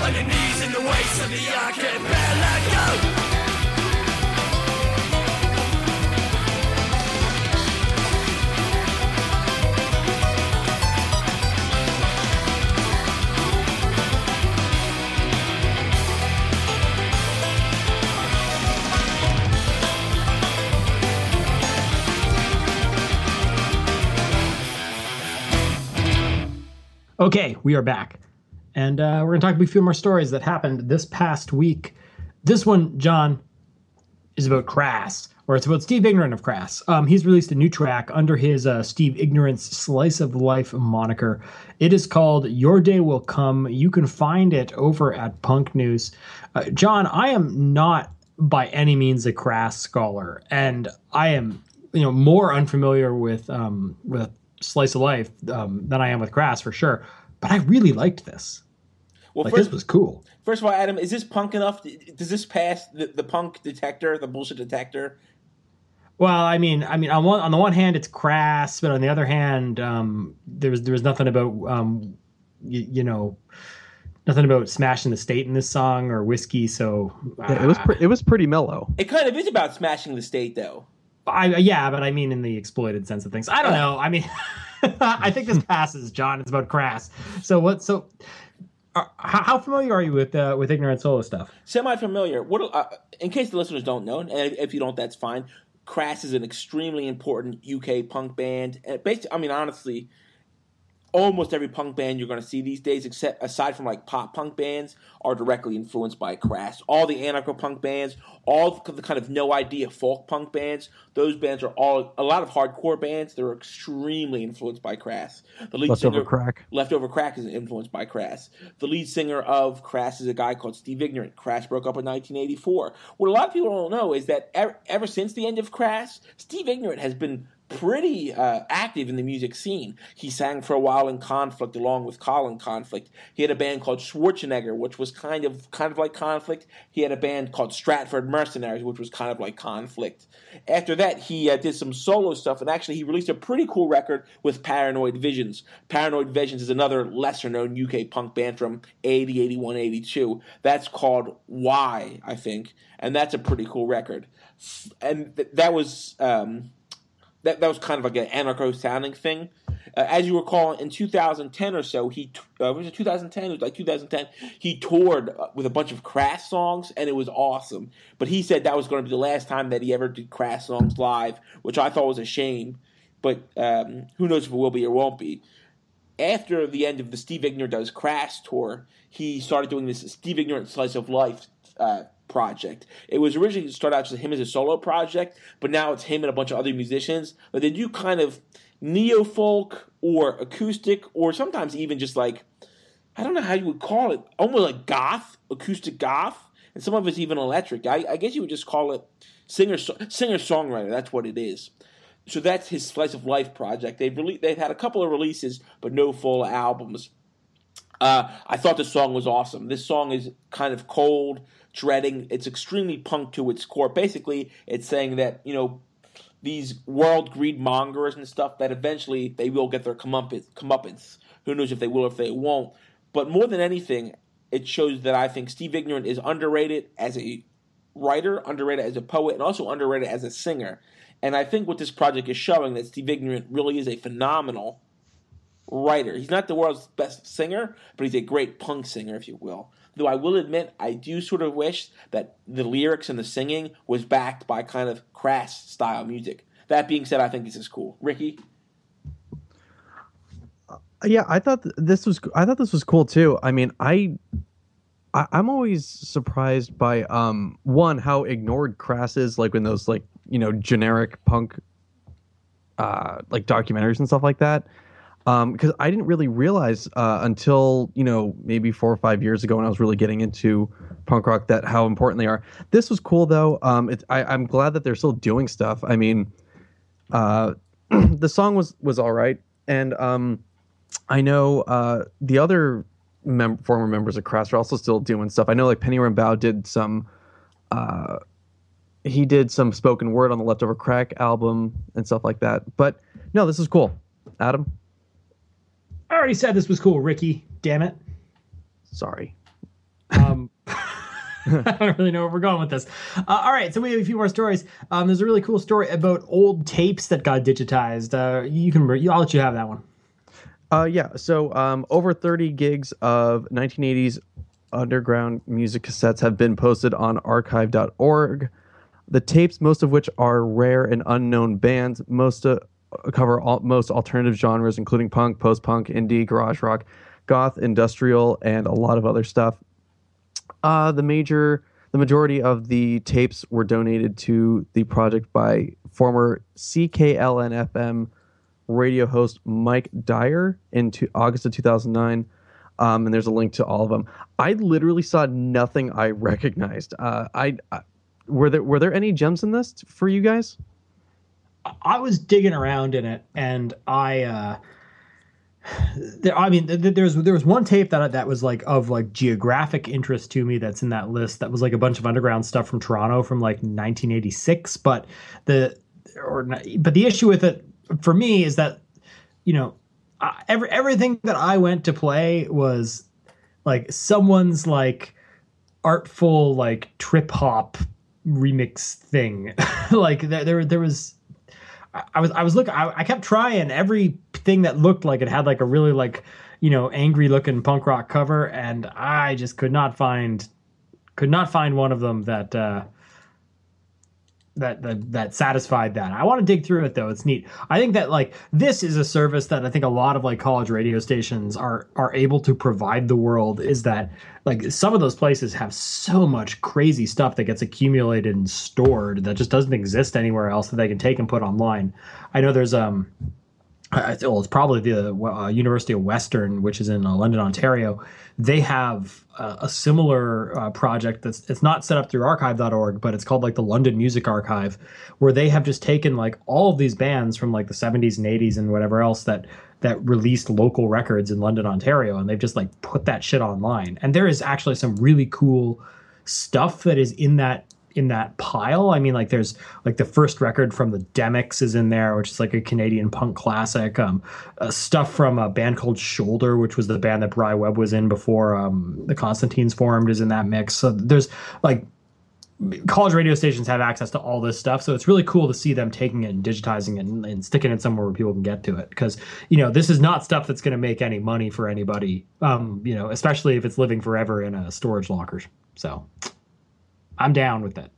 On your knees in the waist of the archipelago. Okay, we are back. And uh, we're going to talk about a few more stories that happened this past week. This one, John, is about Crass, or it's about Steve Ignorant of Crass. Um, he's released a new track under his uh, Steve Ignorant's Slice of Life moniker. It is called Your Day Will Come. You can find it over at Punk News. Uh, John, I am not by any means a Crass scholar, and I am, you know, more unfamiliar with um, with Slice of Life um, than I am with Crass for sure. But I really liked this. Well, like, first, this was cool. First of all, Adam, is this punk enough? Does this pass the, the punk detector, the bullshit detector? Well, I mean, I mean, on one on the one hand, it's Crass, but on the other hand, um, there was there was nothing about um, you, you know, nothing about smashing the state in this song or whiskey. So yeah, it was pre- it was pretty mellow. It kind of is about smashing the state, though. I yeah, but I mean in the exploited sense of things. I don't know. I mean, I think this passes, John. It's about Crass. So what? So uh, how, how familiar are you with uh, with Ignorant Solo stuff? Semi-familiar. What? Uh, in case the listeners don't know, and if you don't, that's fine. Crass is an extremely important U K punk band. And basically, I mean, honestly, almost every punk band you're going to see these days, except aside from like pop punk bands, are directly influenced by Crass. All the anarcho-punk bands, all the kind of no idea folk punk bands, those bands are all, a lot of hardcore bands, they're extremely influenced by Crass. The lead Leftover singer, Crack. Leftover Crack is influenced by Crass. The lead singer of Crass is a guy called Steve Ignorant. Crass broke up in nineteen eighty-four. What a lot of people don't know is that ever, ever since the end of Crass, Steve Ignorant has been pretty uh, active in the music scene. He sang for a while in Conflict along with Colin Conflict. He had a band called Schwarzenegger, which was kind of kind of like Conflict. He had a band called Stratford Mercenaries, which was kind of like Conflict. After that, he uh, did some solo stuff, and actually he released a pretty cool record with Paranoid Visions. Paranoid Visions is another lesser-known U K punk band from eighty, eighty-one, eighty-two. That's called Why, I think, and that's a pretty cool record. And th- that was... Um, That that was kind of like an anarcho-sounding thing. Uh, as you recall, in two thousand ten or so, he uh, was it two thousand ten? It was like two thousand ten. He toured with a bunch of Crass songs, and it was awesome. But he said that was going to be the last time that he ever did Crass songs live, which I thought was a shame. But um, who knows if it will be or won't be. After the end of the Steve Ignorant Does Crass tour, he started doing this Steve Ignorant Slice of Life uh, project. It was originally to start out just him as a solo project, but now it's him and a bunch of other musicians. But they do kind of neo-folk or acoustic, or sometimes even just like, I don't know how you would call it, almost like goth, acoustic goth, and some of it's even electric. I, I guess you would just call it singer singer-songwriter. That's what it is. So that's his Slice of Life project. They've rele- they've had a couple of releases, but no full albums. Uh, I thought the song was awesome. This song is kind of cold, dreading. It's extremely punk to its core. Basically, it's saying that, you know, these world greed mongers and stuff, that eventually they will get their comeuppance. comeuppance. Who knows if they will or if they won't. But more than anything, it shows that I think Steve Ignorant is underrated as a writer, underrated as a poet, and also underrated as a singer. And I think what this project is showing, that Steve Ignorant really is a phenomenal writer. He's not the world's best singer, but he's a great punk singer, if you will. Though I will admit, I do sort of wish that the lyrics and the singing was backed by kind of Crass-style music. That being said, I think this is cool. Ricky? Uh, yeah, I thought th- this was I thought this was cool too. I mean, I, I I'm always surprised by um one, how ignored Crass is, like in those, like, you know, generic punk uh like documentaries and stuff like that. Um, because I didn't really realize uh, until, you know, maybe four or five years ago when I was really getting into punk rock, that how important they are. This was cool, though. Um, it's, I, I'm glad that they're still doing stuff. I mean, uh, the song was, was all right. And um, I know uh, the other mem- former members of Crass are also still doing stuff. I know, like, Penny Rimbaud did some... Uh, he did some spoken word on the Leftover Crack album and stuff like that. But, no, this is cool. Adam? I already said this was cool, Ricky. Damn it. Sorry. Um, I don't really know where we're going with this. Uh, all right, so we have a few more stories. Um, there's a really cool story about old tapes that got digitized. Uh, you can, I'll let you have that one. Uh, yeah. So um, over thirty gigs of nineteen eighties underground music cassettes have been posted on archive dot org. The tapes, most of which are rare and unknown bands, most uh, cover all, most alternative genres, including punk, post-punk, indie, garage rock, goth, industrial, and a lot of other stuff. Uh, the major, the majority of the tapes were donated to the project by former C K L N F M radio host Mike Dyer in to August of two thousand nine. Um, and there's a link to all of them. I literally saw nothing I recognized. Uh, I, I were there were there any gems in this for you guys? I was digging around in it, and I, uh, there, I mean, th- there's there was one tape that that was like of like geographic interest to me that's in that list. That was like a bunch of underground stuff from Toronto from like nineteen eighty-six. But the or but the issue with it for me is that, you know, I, every everything that I went to play was like someone's like artful like trip hop remix thing. Like there, there there was I was I was looking I, I kept trying everything that looked like it had like a really like, you know, angry looking punk rock cover, and I just could not find could not find one of them that uh that that that satisfied that. I want to dig through it though. It's neat. I think that like this is a service that I think a lot of like college radio stations are are able to provide the world, is that like some of those places have so much crazy stuff that gets accumulated and stored that just doesn't exist anywhere else that they can take and put online. I know there's um I, well, it's probably the uh, University of Western, which is in uh, London, Ontario. They have uh, a similar uh, project that's it's not set up through archive dot org, but it's called like the London Music Archive, where they have just taken like all of these bands from like the seventies and eighties and whatever else that that released local records in London, Ontario, and they've just like put that shit online. And there is actually some really cool stuff that is in that in that pile. I mean, like there's like the first record from the Demics is in there, which is like a Canadian punk classic. Um, uh, stuff from a band called Shoulder, which was the band that Bry Webb was in before um, the Constantines formed, is in that mix. So there's like college radio stations have access to all this stuff. So it's really cool to see them taking it and digitizing it and, and sticking it somewhere where people can get to it. Because, you know, this is not stuff that's going to make any money for anybody, um, you know, especially if it's living forever in a storage locker. So I'm down with it.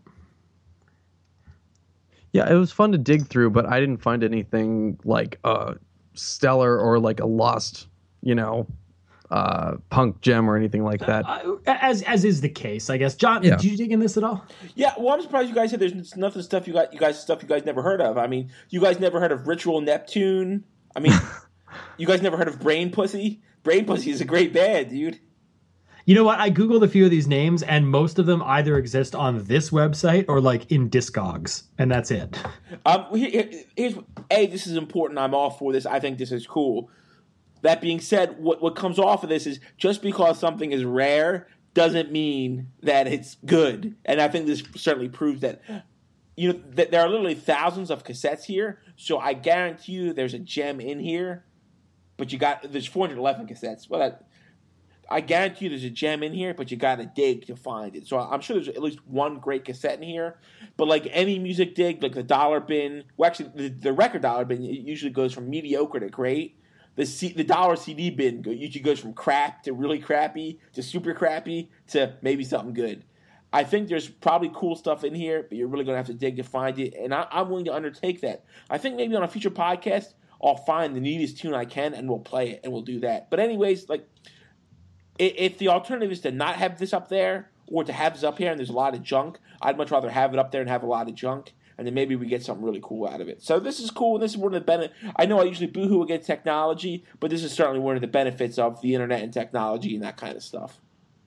Yeah, it was fun to dig through, but I didn't find anything like uh, stellar or like a lost, you know, uh, punk gem or anything like that. Uh, as as is the case, I guess. John, Yeah. did you dig in this at all? Yeah, well, I'm surprised you guys said there's nothing stuff you got. You guys stuff you guys never heard of. I mean, you guys never heard of Ritual Neptune. I mean, you guys never heard of Brain Pussy. Brain Pussy is a great band, dude. You know what? I Googled a few of these names, and most of them either exist on this website or like in Discogs, and that's it. Um, here, here's a. This is important. I'm all for this. I think this is cool. That being said, what what comes off of this is just because something is rare doesn't mean that it's good, and I think this certainly proves that. You know, that there are literally thousands of cassettes here, so I guarantee you there's a gem in here. But you got there's four hundred eleven cassettes. Well, that. I guarantee you there's a gem in here, but you got to dig to find it. So I'm sure there's at least one great cassette in here. But like any music dig, like the dollar bin, well, actually, the, the record dollar bin usually goes from mediocre to great. The C, the dollar C D bin usually goes from crap to really crappy to super crappy to maybe something good. I think there's probably cool stuff in here, but you're really going to have to dig to find it. And I, I'm willing to undertake that. I think maybe on a future podcast, I'll find the neatest tune I can and we'll play it and we'll do that. But anyways, like, if the alternative is to not have this up there or to have this up here and there's a lot of junk, I'd much rather have it up there and have a lot of junk, and then maybe we get something really cool out of it. So this is cool, and this is one of the benefits. I know I usually boo-hoo against technology, but this is certainly one of the benefits of the internet and technology and that kind of stuff.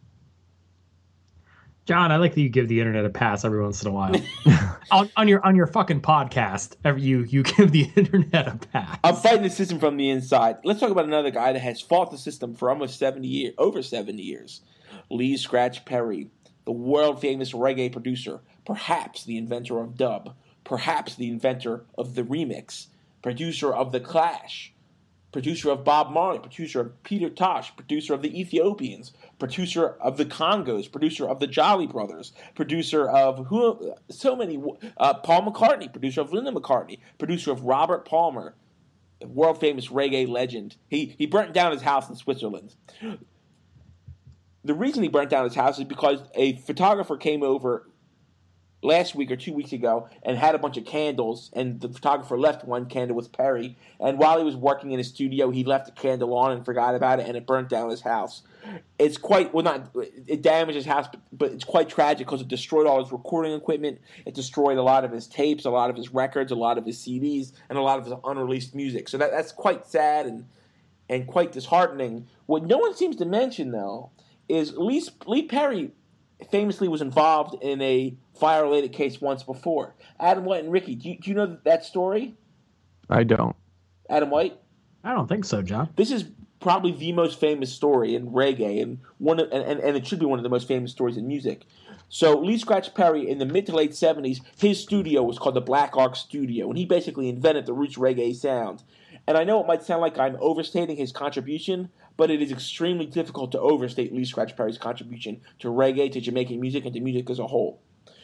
John, I like that you give the internet a pass every once in a while. on, on your on your fucking podcast, every, you you give the internet a pass. I'm fighting the system from the inside. Let's talk about another guy that has fought the system for almost seventy years, over seventy years. Lee Scratch Perry, the world famous reggae producer, perhaps the inventor of dub, perhaps the inventor of the remix, producer of The Clash, producer of Bob Marley, producer of Peter Tosh, producer of the Ethiopians, producer of the Congos, producer of the Jolly Brothers, producer of who so many uh, Paul McCartney, producer of Linda McCartney, producer of Robert Palmer, world famous reggae legend. He he burnt down his house in Switzerland. The reason he burnt down his house is because a photographer came over last week or two weeks ago and had a bunch of candles, and the photographer left one candle with Perry, and while he was working in his studio, he left the candle on and forgot about it, and it burnt down his house. It's quite, well not, it damaged his house, but, but it's quite tragic because it destroyed all his recording equipment, it destroyed a lot of his tapes, a lot of his records, a lot of his C Ds, and a lot of his unreleased music. So that, that's quite sad and and quite disheartening. What no one seems to mention, though, is Lee, Lee Perry famously was involved in a fire-related case once before. Adam White and Ricky, do you, do you know that story? I don't. Adam White? I don't think so, John. This is probably the most famous story in reggae, and one of, and, and it should be one of the most famous stories in music. So Lee Scratch Perry, in the mid to late seventies, his studio was called the Black Ark Studio, and he basically invented the roots reggae sound. And I know it might sound like I'm overstating his contribution, but it is extremely difficult to overstate Lee Scratch Perry's contribution to reggae, to Jamaican music, and to music as a whole.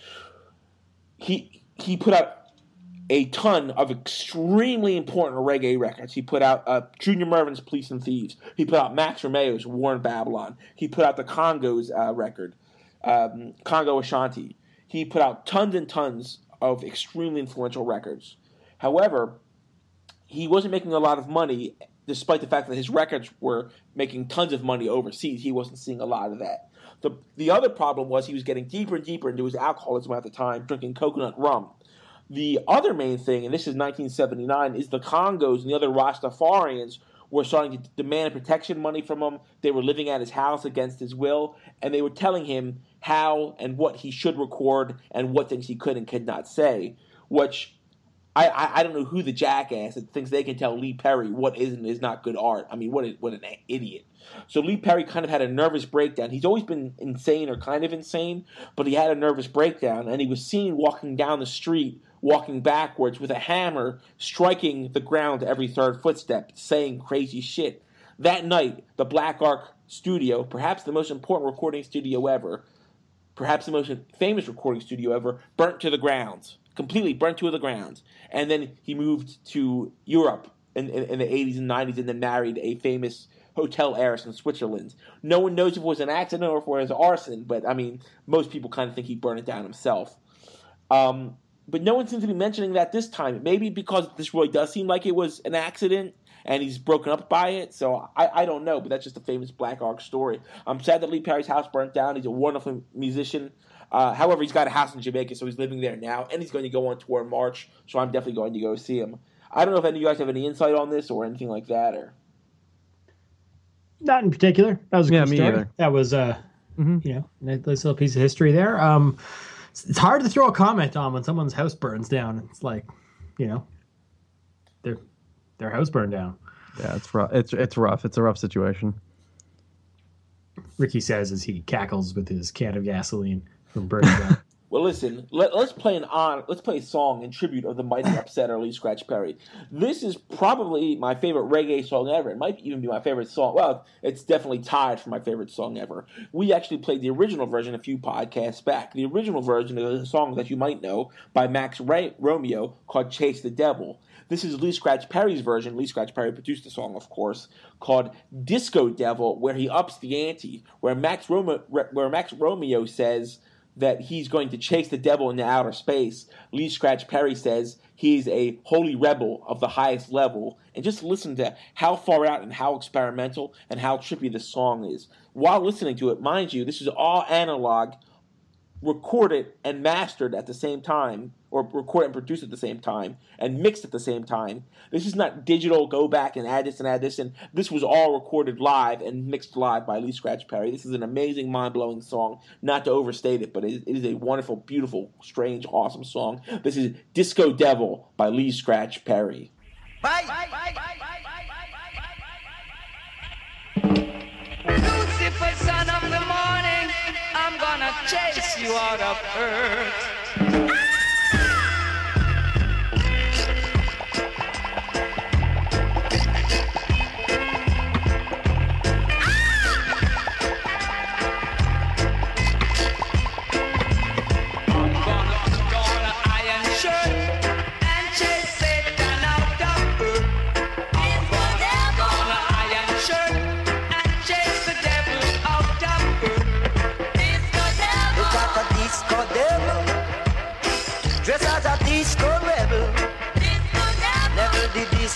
He he put out a ton of extremely important reggae records. He put out uh, Junior Murvin's Police and Thieves. He put out Max Romeo's War in Babylon. He put out the Congos uh, record, um, Congo Ashanti. He put out tons and tons of extremely influential records. However, he wasn't making a lot of money, despite the fact that his records were making tons of money overseas. He wasn't seeing a lot of that. The, the other problem was he was getting deeper and deeper into his alcoholism at the time, drinking coconut rum. The other main thing, and this is nineteen seventy-nine, is the Congos and the other Rastafarians were starting to demand protection money from him. They were living at his house against his will, and they were telling him how and what he should record and what things he could and could not say, which I, I, I don't know who the jackass that thinks they can tell Lee Perry what is and is not good art. I mean, what, a, what an idiot. So Lee Perry kind of had a nervous breakdown. He's always been insane or kind of insane, but he had a nervous breakdown, and he was seen walking down the street, walking backwards with a hammer, striking the ground every third footstep, saying crazy shit. That night, the Black Ark Studio, perhaps the most important recording studio ever, perhaps the most famous recording studio ever, burnt to the ground. Completely burnt to the ground. And then he moved to Europe in, in, in the eighties and nineties and then married a famous hotel heiress in Switzerland. No one knows if it was an accident or if it was arson, but, I mean, most people kind of think he burned it down himself. Um, but no one seems to be mentioning that this time. Maybe because this really does seem like it was an accident and he's broken up by it. So I, I don't know, but that's just a famous Black Ark story. I'm sad that Lee Perry's house burnt down. He's a wonderful musician. Uh, however, he's got a house in Jamaica, so he's living there now, and he's going to go on tour in March, so I'm definitely going to go see him. I don't know if any of you guys have any insight on this or anything like that, or not in particular. That was a yeah, cool me story. either. That was uh, Mm-hmm. you know, a nice little piece of history there. Um, it's, it's hard to throw a comment on when someone's house burns down. It's like, you know, their their house burned down. Yeah, it's rough. It's it's rough. It's a rough situation. Ricky says as he cackles with his can of gasoline from burning down. Well, listen, let, let's play an on. Let's play a song in tribute of the mighty upsetter Lee Scratch Perry. This is probably my favorite reggae song ever. It might even be my favorite song. Well, it's definitely tied for my favorite song ever. We actually played the original version a few podcasts back. The original version is a song that you might know by Max Ray- Romeo called "Chase the Devil." This is Lee Scratch Perry's version. Lee Scratch Perry produced the song, of course, called "Disco Devil," where he ups the ante, where Max Romeo, where Max Romeo says that he's going to chase the devil into outer space. Lee Scratch Perry says he's a holy rebel of the highest level. And just listen to how far out and how experimental and how trippy this song is. While listening to it, mind you, this is all analog, recorded and mastered at the same time, or recorded and produced at the same time, and mixed at the same time. This is not digital, go back and add this and add this, and this was all recorded live and mixed live by Lee Scratch Perry. This is an amazing, mind-blowing song, not to overstate it, but it is a wonderful, beautiful, strange, awesome song. This is Disco Devil by Lee Scratch Perry. Bye. Lucifer, son of the morning, I'm gonna chase you out of earth.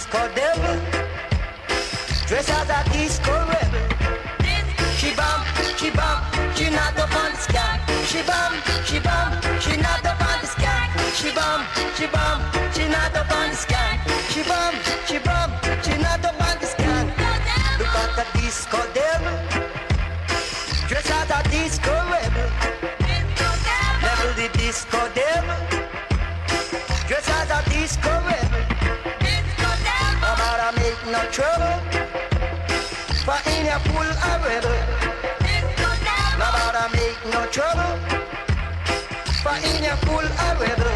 disco devil, dressed as a disco rebel. She bum, she bum, she not up on the sky. She bum, she bum, she not up on the sky. She bum, she bum, she not up on the sky. She bum, she bum, she not up on the sky. Look at the disco devil, dressed as a disco rebel. Level the disco devil, dressed as a disco rebel. No matter make no trouble, for in your full a rebel. No matter make no trouble, for in your full a rebel.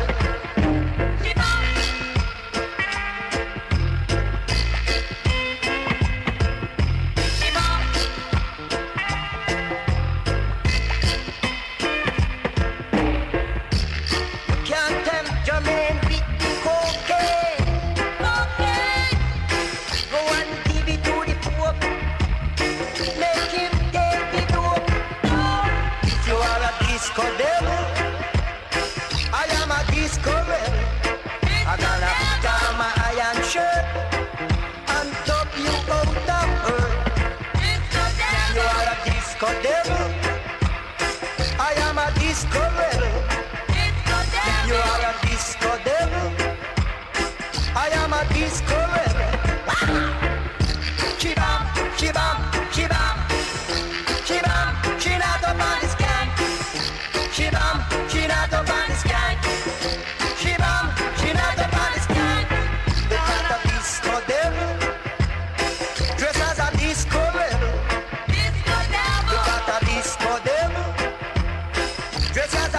Can't tempt Jermaine with cocaine. Go and give it to the Pope. Make him take the dope. If you are a disco devil, I am a disco rebel. I gotta put on my iron shirt and top you out of earth. If you are a disco devil, I am a disco rebel. You are a disco devil, I am a disco rebel. She bam, she bam, she bam, she bam, she not up on the sky. She bam, she not up on the sky. She bam, she not up on the sky. Look at the disco devil, dressed as a disco rebel. Look at the disco devil, dressed as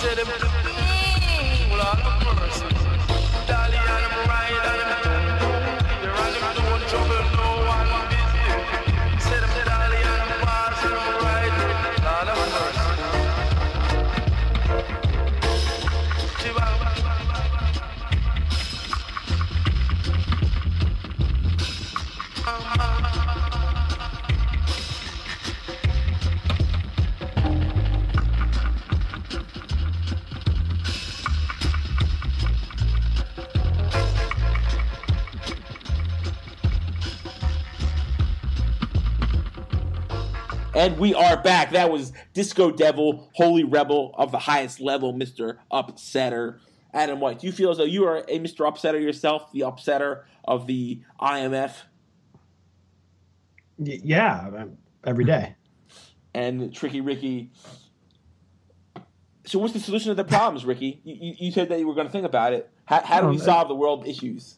Say them, mm, well, I'm a person. Dolly and them ride and them do. They're on them doing trouble, no one busy. Say them, Dolly and them pass and them ride. Lord of mercy. Chihuahua. And we are back. That was Disco Devil, Holy Rebel of the highest level, Mister Upsetter. Adam White, do you feel as though you are a Mister Upsetter yourself, the upsetter of the I M F? Y- yeah, every day. And Tricky Ricky. So what's the solution to the problems, Ricky? You, you, you said that you were going to think about it. How, how do we solve the world issues?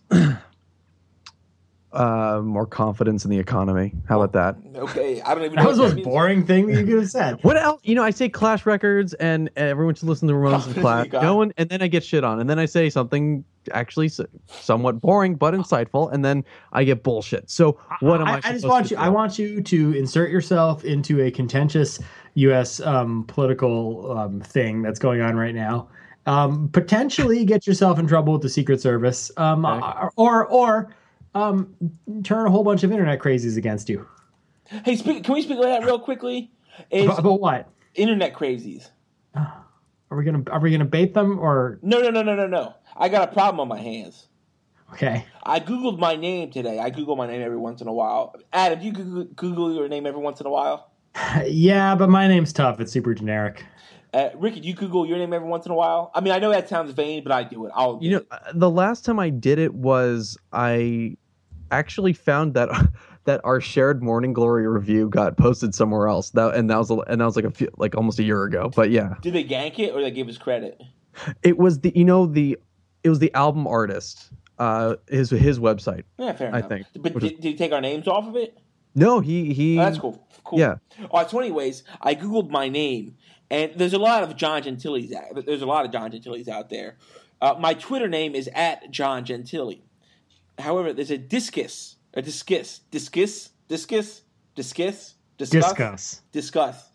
Uh, more confidence in the economy. How about that? Okay, I don't even know. That was the what most means. boring thing that you could have said. What else? You know, I say Clash records, and everyone should listen to Ramones Confidence and in Clash. the economy. No one, and then I get shit on, and then I say something actually s- somewhat boring but insightful, and then I get bullshit. So what am I? I, I just supposed want to you. do? I want you to insert yourself into a contentious U S um, political um, thing that's going on right now. Um, potentially get yourself in trouble with the Secret Service, um, Okay. or or um, turn a whole bunch of internet crazies against you. Hey, speak, can we speak about that real quickly? Is About, about what? internet crazies? Are we gonna Are we gonna bait them or No, no, no, no, no, no. I got a problem on my hands. okay? I Googled my name today. I Google my name every once in a while. Adam, do you Google, Google your name every once in a while? Yeah, but my name's tough. It's super generic. Uh, Ricky, do you Google your name every once in a while? I mean, I know that sounds vain, but I do it. I'll You know, uh, the last time I did it was I actually found that that our shared Morning Glory review got posted somewhere else. That and that was a, and that was like a few, like almost a year ago. But yeah, Did they gank it or they give us credit? it was the you know the it was the album artist, uh, his his website. Yeah, fair I enough. think. But Which did, is- did he take our names off of it? No, he he. Oh, that's cool. Cool. Yeah. All right. So, anyways, I googled my name, and there's a lot of John Gentilis. out- There's a lot of John Gentilis out there. Uh, my Twitter name is at John Gentili. However, there's a discus, a discus, discus, discus, discus, discuss, Discuss. discuss.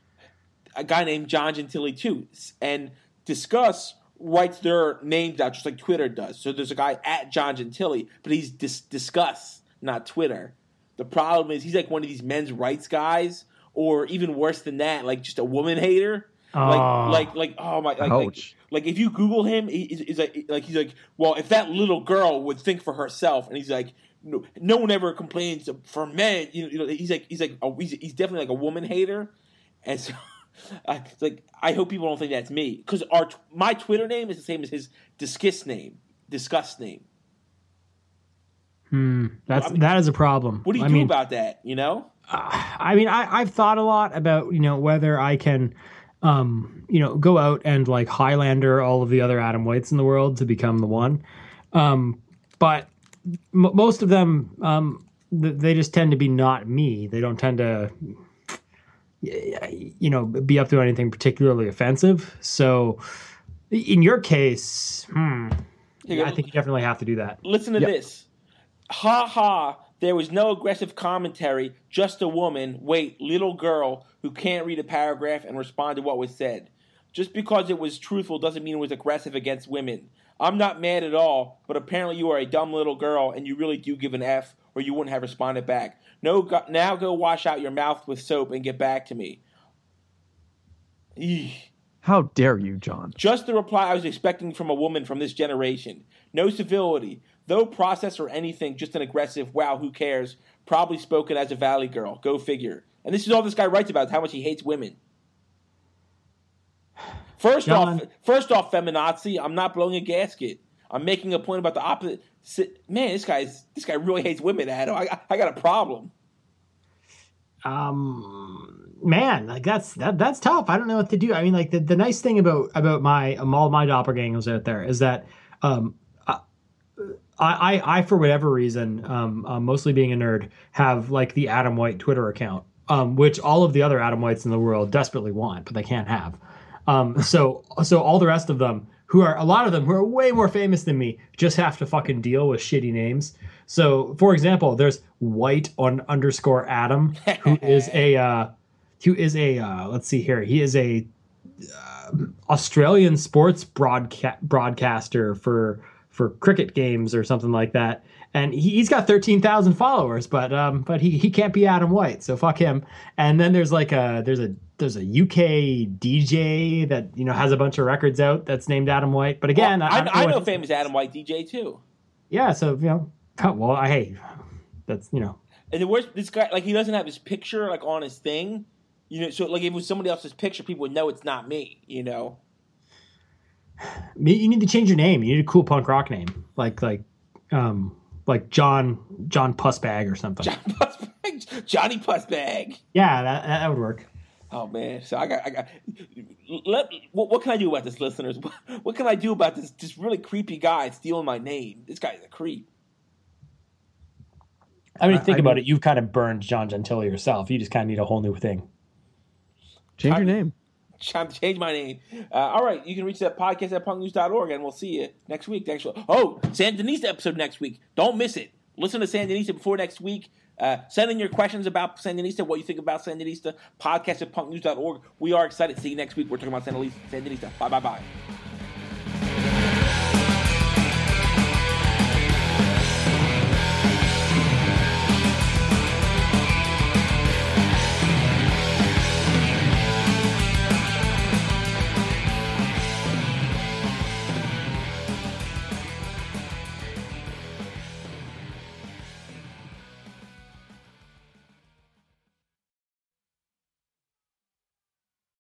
A guy named John Gentili too, and discuss writes their names out just like Twitter does. So there's a guy at John Gentili, but he's dis- discuss, not Twitter. The problem is he's like one of these men's rights guys, or even worse than that, like just a woman hater. Oh. Like, like, like, oh my, like, like, Ouch. like, if you Google him, he, he's, he's like, like, he's like, well, if that little girl would think for herself, and he's like, no, no one ever complains for men. You know, you know he's like, he's like, a, he's, he's definitely like a woman hater, and so, uh, it's like, I hope people don't think that's me, because our my Twitter name is the same as his disgust name, disgust name. Hmm. That's I mean, that is a problem. What do you I do mean, about that? You know? I mean, I, I've thought a lot about, you know, whether I can, um, you know, go out and like Highlander all of the other Adam Whites in the world to become the one. Um, but m- most of them, um, th- they just tend to be not me. They don't tend to, you know, be up to anything particularly offensive. So in your case, hmm, Here, I think you definitely have to do that. Listen to Yep. this. Ha ha. There was no aggressive commentary, just a woman, wait, little girl, who can't read a paragraph and respond to what was said. Just because it was truthful doesn't mean it was aggressive against women. I'm not mad at all, but apparently you are a dumb little girl and you really do give an F, or you wouldn't have responded back. No, go, now go wash out your mouth with soap and get back to me. Eesh. How dare you, John? Just the reply I was expecting from a woman from this generation. No civility. Though process or anything, just an aggressive, wow, who cares? Probably spoken as a valley girl. Go figure. And this is all this guy writes about, how much he hates women. First John. off, first off, feminazi, I'm not blowing a gasket. I'm making a point about the opposite. Man, this guy's this guy really hates women, Adam. I, I got a problem. Um, man, like that's that that's tough. I don't know what to do. I mean, like the, the nice thing about about my um, all my doppelgangers out there is that um, I I, I for whatever reason, um, uh, mostly being a nerd, have like the Adam White Twitter account, um, which all of the other Adam Whites in the world desperately want, but they can't have. Um, so so all the rest of them, who are a lot of them who are way more famous than me, just have to fucking deal with shitty names. So, for example, there's White on underscore Adam, who is a uh, who is a uh, let's see here, he is a uh, Australian sports broadca- broadcaster for for cricket games or something like that. And he, he's got thirteen thousand followers, but um, but he, he can't be Adam White, so fuck him. And then there's like a there's a there's a U K D J that you know has a bunch of records out that's named Adam White. But again, well, I, I, I know, I know what- famous Adam White D J too. Yeah, so you know, oh, well, I hey, that's you know, And the worst, this guy, like, he doesn't have his picture, like, on his thing. You know, so, like, if it was somebody else's picture, people would know it's not me, you know? you need to change your name. You need a cool punk rock name, like like um like John John Pussbag or something. John Pussbag, Johnny Pussbag. Yeah, that that would work. Oh, man. So, I got, I got, let, what, what can I do about this, listeners? What, what can I do about this, this really creepy guy stealing my name? This guy's a creep. I mean, I- think I about mean- it. You've kind of burned John Gentile yourself. You just kind of need a whole new thing. Change I- your name. Time to change my name. Uh, all right, you can reach that podcast at punk news dot org, and we'll see you next week. Next show. Oh, Sandinista episode next week. Don't miss it. Listen to Sandinista before next week. Uh, send in your questions about Sandinista, what you think about Sandinista. Podcast at punk news dot org. We are excited to see you next week. We're talking about Sandinista. Sandinista. Bye, bye, bye.